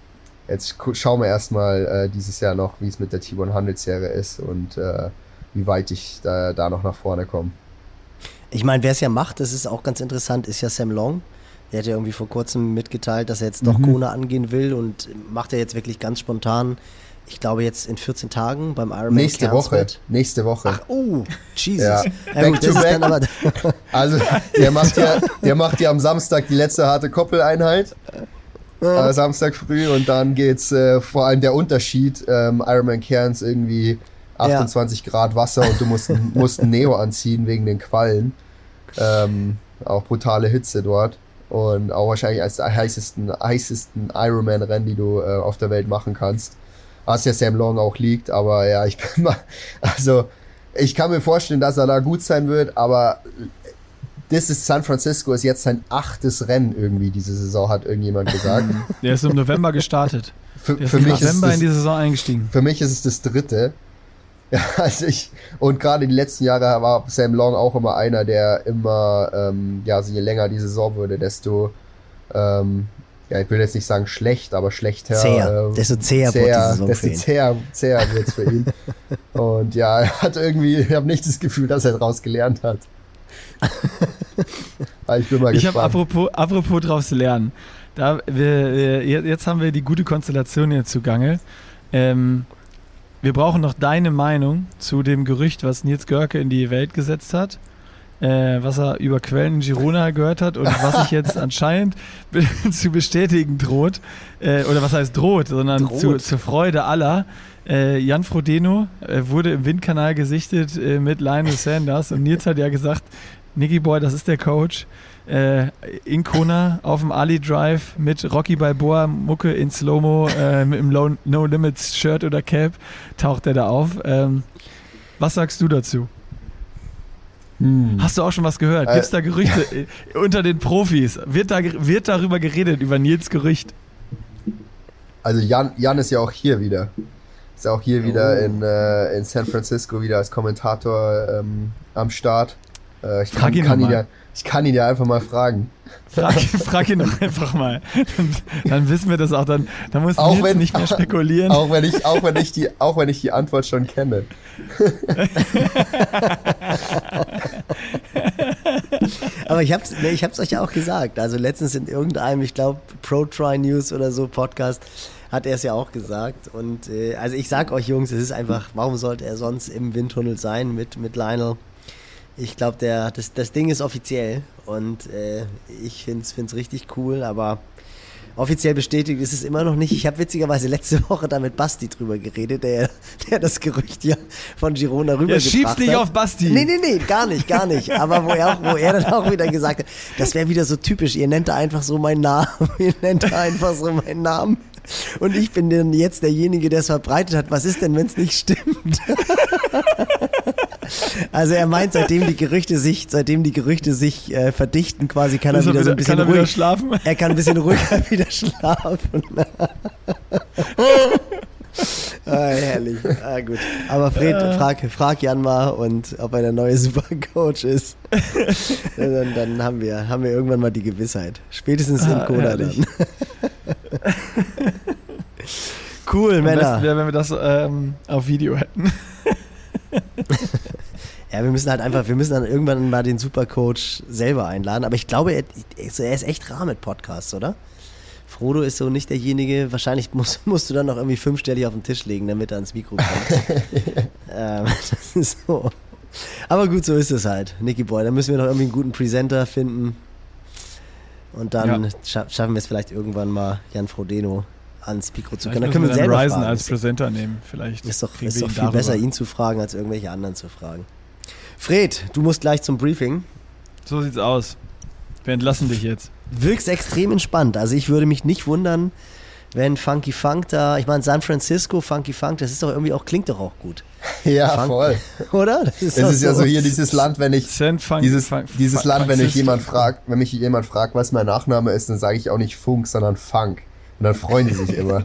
jetzt schauen wir erstmal dieses Jahr noch, wie es mit der T100-Serie ist und wie weit ich da noch nach vorne komme. Ich meine, wer es ja macht, das ist auch ganz interessant, ist ja Sam Long. Der hat ja irgendwie vor kurzem mitgeteilt, dass er jetzt doch Kona angehen will und macht er jetzt wirklich ganz spontan. Ich glaube jetzt in 14 Tagen beim Ironman Nächste Woche. Ach, Jesus. Ja. Back to back. Also der macht ja am Samstag die letzte harte Koppeleinheit. Samstag früh und dann geht's vor allem der Unterschied. Ironman Cairns irgendwie 28 Grad Wasser und du musst ein Neo anziehen wegen den Quallen. Auch brutale Hitze dort. Und auch wahrscheinlich als der heißesten Ironman-Rennen, die du auf der Welt machen kannst. Was ja Sam Long auch liegt, aber ja, ich kann mir vorstellen, dass er da gut sein wird, aber San Francisco ist jetzt sein 8. Rennen irgendwie diese Saison, hat irgendjemand gesagt. Der ist im November gestartet. Für mich ist in die Saison eingestiegen. Für mich ist es das 3. Ja, und gerade die letzten Jahre war Sam Long auch immer einer, der immer, je länger die Saison wurde, desto, ich will jetzt nicht sagen schlecht, aber schlechter. Desto zäher wird die Saison für ihn. Desto zäher wird's für ihn. Und ja, er hat irgendwie, ich habe nicht das Gefühl, dass er daraus gelernt hat. Aber ich bin mal gespannt. Ich habe apropos draus lernen. Jetzt haben wir die gute Konstellation hier zugange. Wir brauchen noch deine Meinung zu dem Gerücht, was Nils Görke in die Welt gesetzt hat, was er über Quellen in Girona gehört hat und was sich jetzt anscheinend zu bestätigen droht, oder was heißt droht, sondern zur Freude aller. Jan Frodeno wurde im Windkanal gesichtet mit Lionel Sanders und Nils hat ja gesagt, Nicky Boy, das ist der Coach. In Kona auf dem Ali Drive mit Rocky Balboa Mucke in Slow-Mo mit dem No Limits Shirt oder Cap taucht er da auf. Was sagst du dazu? Hast du auch schon was gehört? Gibt es da Gerüchte unter den Profis? Wird darüber geredet, über Nils Gerücht? Also Jan ist ja auch hier wieder. Ist ja auch hier wieder in San Francisco wieder als Kommentator am Start. Ich kann ihn ja einfach mal fragen. Frag ihn doch einfach mal. Dann wissen wir das auch. Dann muss Nils nicht mehr spekulieren. Auch wenn ich die Antwort schon kenne. Aber ich hab's euch ja auch gesagt. Also letztens in irgendeinem, ich glaube, Pro-Try News oder so Podcast hat er es ja auch gesagt. Und also ich sag euch Jungs, es ist einfach, warum sollte er sonst im Windtunnel sein mit Lionel? Ich glaube, das Ding ist offiziell und ich find's richtig cool, aber offiziell bestätigt ist es immer noch nicht. Ich habe witzigerweise letzte Woche da mit Basti drüber geredet, der das Gerücht ja von Girona rübergebracht hat. Schieb's nicht auf Basti. Nee, gar nicht. Aber wo er dann auch wieder gesagt hat, das wäre wieder so typisch, ihr nennt da einfach so meinen Namen. Und ich bin dann jetzt derjenige, der es verbreitet hat. Was ist denn, wenn es nicht stimmt? Also er meint, seitdem die Gerüchte sich verdichten, quasi kann er wieder so ein bisschen ruhig schlafen. Er kann ein bisschen ruhiger wieder schlafen. Herrlich. Gut. Aber Fred, frag Jan mal und ob er der neue Supercoach ist. Dann haben wir irgendwann mal die Gewissheit. Spätestens in Kona dann. Cool, Männer. Am besten wäre, wenn wir das auf Video hätten. Ja, wir müssen dann irgendwann mal den Supercoach selber einladen. Aber ich glaube, er ist echt rar mit Podcasts, oder? Frodo ist so nicht derjenige, wahrscheinlich musst du dann noch irgendwie 5-stellig auf den Tisch legen, damit er ans Mikro kommt. Das ist so. Aber gut, so ist es halt. Nicky Boy, da müssen wir noch irgendwie einen guten Presenter finden. Und dann schaffen wir es vielleicht irgendwann mal, Jan Frodeno ans Mikro zu können. Dann können wir ihn selber Ryzen fragen. als Präsenter nehmen, vielleicht. Ist doch viel besser, ihn zu fragen, als irgendwelche anderen zu fragen. Fred, du musst gleich zum Briefing. So sieht's aus. Wir entlassen dich jetzt. Wirkst extrem entspannt. Also ich würde mich nicht wundern, wenn Funky Funk da, ich meine San Francisco, Funky Funk, das ist doch irgendwie auch, klingt doch auch gut. Ja, Funk, voll. Oder? Das ist ja so hier dieses Land, wenn ich wenn mich jemand fragt, was mein Nachname ist, dann sage ich auch nicht Funk, sondern Funk. Und dann freuen die sich immer.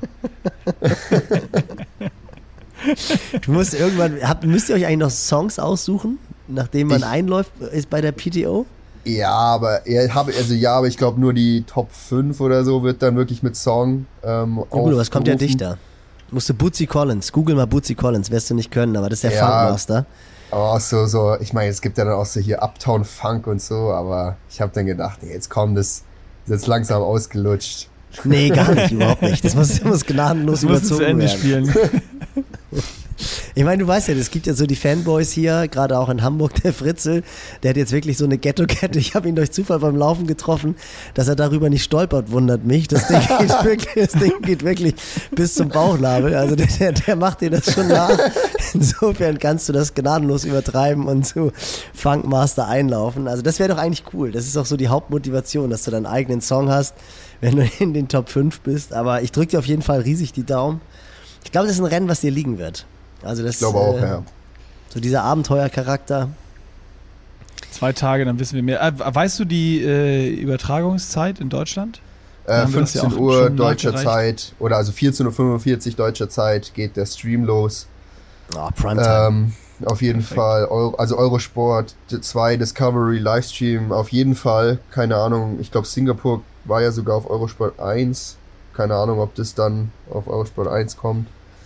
Müsst ihr euch eigentlich noch Songs aussuchen, nachdem man einläuft, ist bei der PTO? aber ich glaube nur die Top 5 oder so wird dann wirklich mit Song was kommt ja dichter? Musst du Bootsy Collins, google mal Bootsy Collins, wirst du nicht können, aber das ist der Funkmaster. Aber auch so, ich meine, es gibt ja dann auch so hier Uptown Funk und so, aber ich habe dann gedacht, jetzt komm, das ist jetzt langsam ausgelutscht. Nee, gar nicht, überhaupt nicht. Das muss gnadenlos überzogen zu Ende werden. Spielen. Ich meine, du weißt ja, es gibt ja so die Fanboys hier, gerade auch in Hamburg, der Fritzl, der hat jetzt wirklich so eine Ghetto-Kette. Ich habe ihn durch Zufall beim Laufen getroffen, dass er darüber nicht stolpert, wundert mich. Das Ding geht wirklich bis zum Bauchnabel. Also der macht dir das schon nach. Insofern kannst du das gnadenlos übertreiben und zu Funkmaster einlaufen. Also das wäre doch eigentlich cool. Das ist auch so die Hauptmotivation, dass du deinen eigenen Song hast, wenn du in den Top 5 bist. Aber ich drücke dir auf jeden Fall riesig die Daumen. Ich glaube, das ist ein Rennen, was dir liegen wird. Also das, ich glaube auch, ja. So dieser Abenteuercharakter. 2 Tage, dann wissen wir mehr. Weißt du die Übertragungszeit in Deutschland? 15 Uhr deutscher Zeit oder also 14:45 Uhr deutscher Zeit geht der Stream los. Primetime. Auf jeden Fall. Also Eurosport 2 Discovery Livestream auf jeden Fall. Keine Ahnung, ich glaube Singapur war ja sogar auf Eurosport 1. Keine Ahnung, ob das dann auf Eurosport 1 kommt.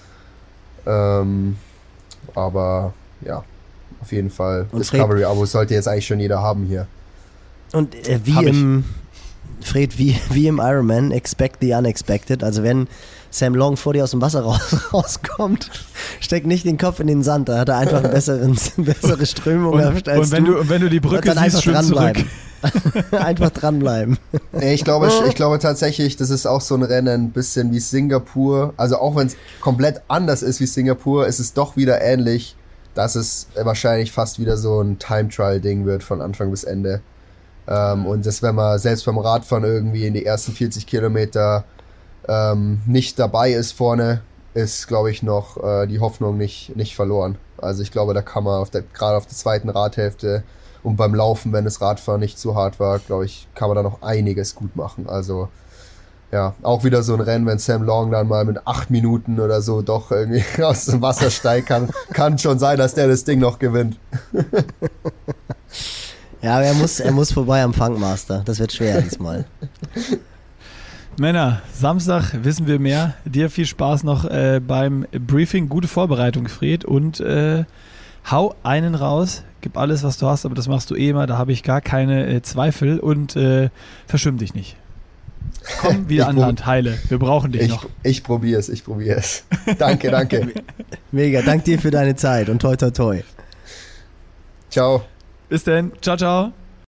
Aber ja, auf jeden Fall. Und Discovery-Abos sollte jetzt eigentlich schon jeder haben hier. Und wie im Ironman, expect the unexpected. Also wenn Sam Long vor dir aus dem Wasser rauskommt, steck nicht den Kopf in den Sand, da hat er einfach eine bessere Strömung als und wenn du die Brücke siehst, schwimm zurück. Einfach dranbleiben. Ich glaube tatsächlich, das ist auch so ein Rennen, ein bisschen wie Singapur. Also auch wenn es komplett anders ist wie Singapur, ist es doch wieder ähnlich, dass es wahrscheinlich fast wieder so ein Time-Trial-Ding wird von Anfang bis Ende. Und das, wenn man selbst beim Radfahren irgendwie in die ersten 40 Kilometer nicht dabei ist vorne, ist, glaube ich, noch die Hoffnung nicht verloren. Also ich glaube, da kann man gerade auf der zweiten Radhälfte und beim Laufen, wenn das Radfahren nicht zu hart war, glaube ich, kann man da noch einiges gut machen. Also ja, auch wieder so ein Rennen, wenn Sam Long dann mal mit 8 Minuten oder so doch irgendwie aus dem Wasser steigt, kann schon sein, dass der das Ding noch gewinnt. Ja, aber er muss vorbei am Funkmaster. Das wird schwer diesmal. Männer, Samstag wissen wir mehr. Dir viel Spaß noch beim Briefing. Gute Vorbereitung, Fred. Und hau einen raus. Gib alles, was du hast, aber das machst du eh immer. Da habe ich gar keine Zweifel. Und verschwimm dich nicht. Komm wieder an Land, heile. Wir brauchen dich noch. Ich probiere es. Danke. Mega, danke dir für deine Zeit und toi toi toi. Ciao. Bis dann. Ciao, ciao.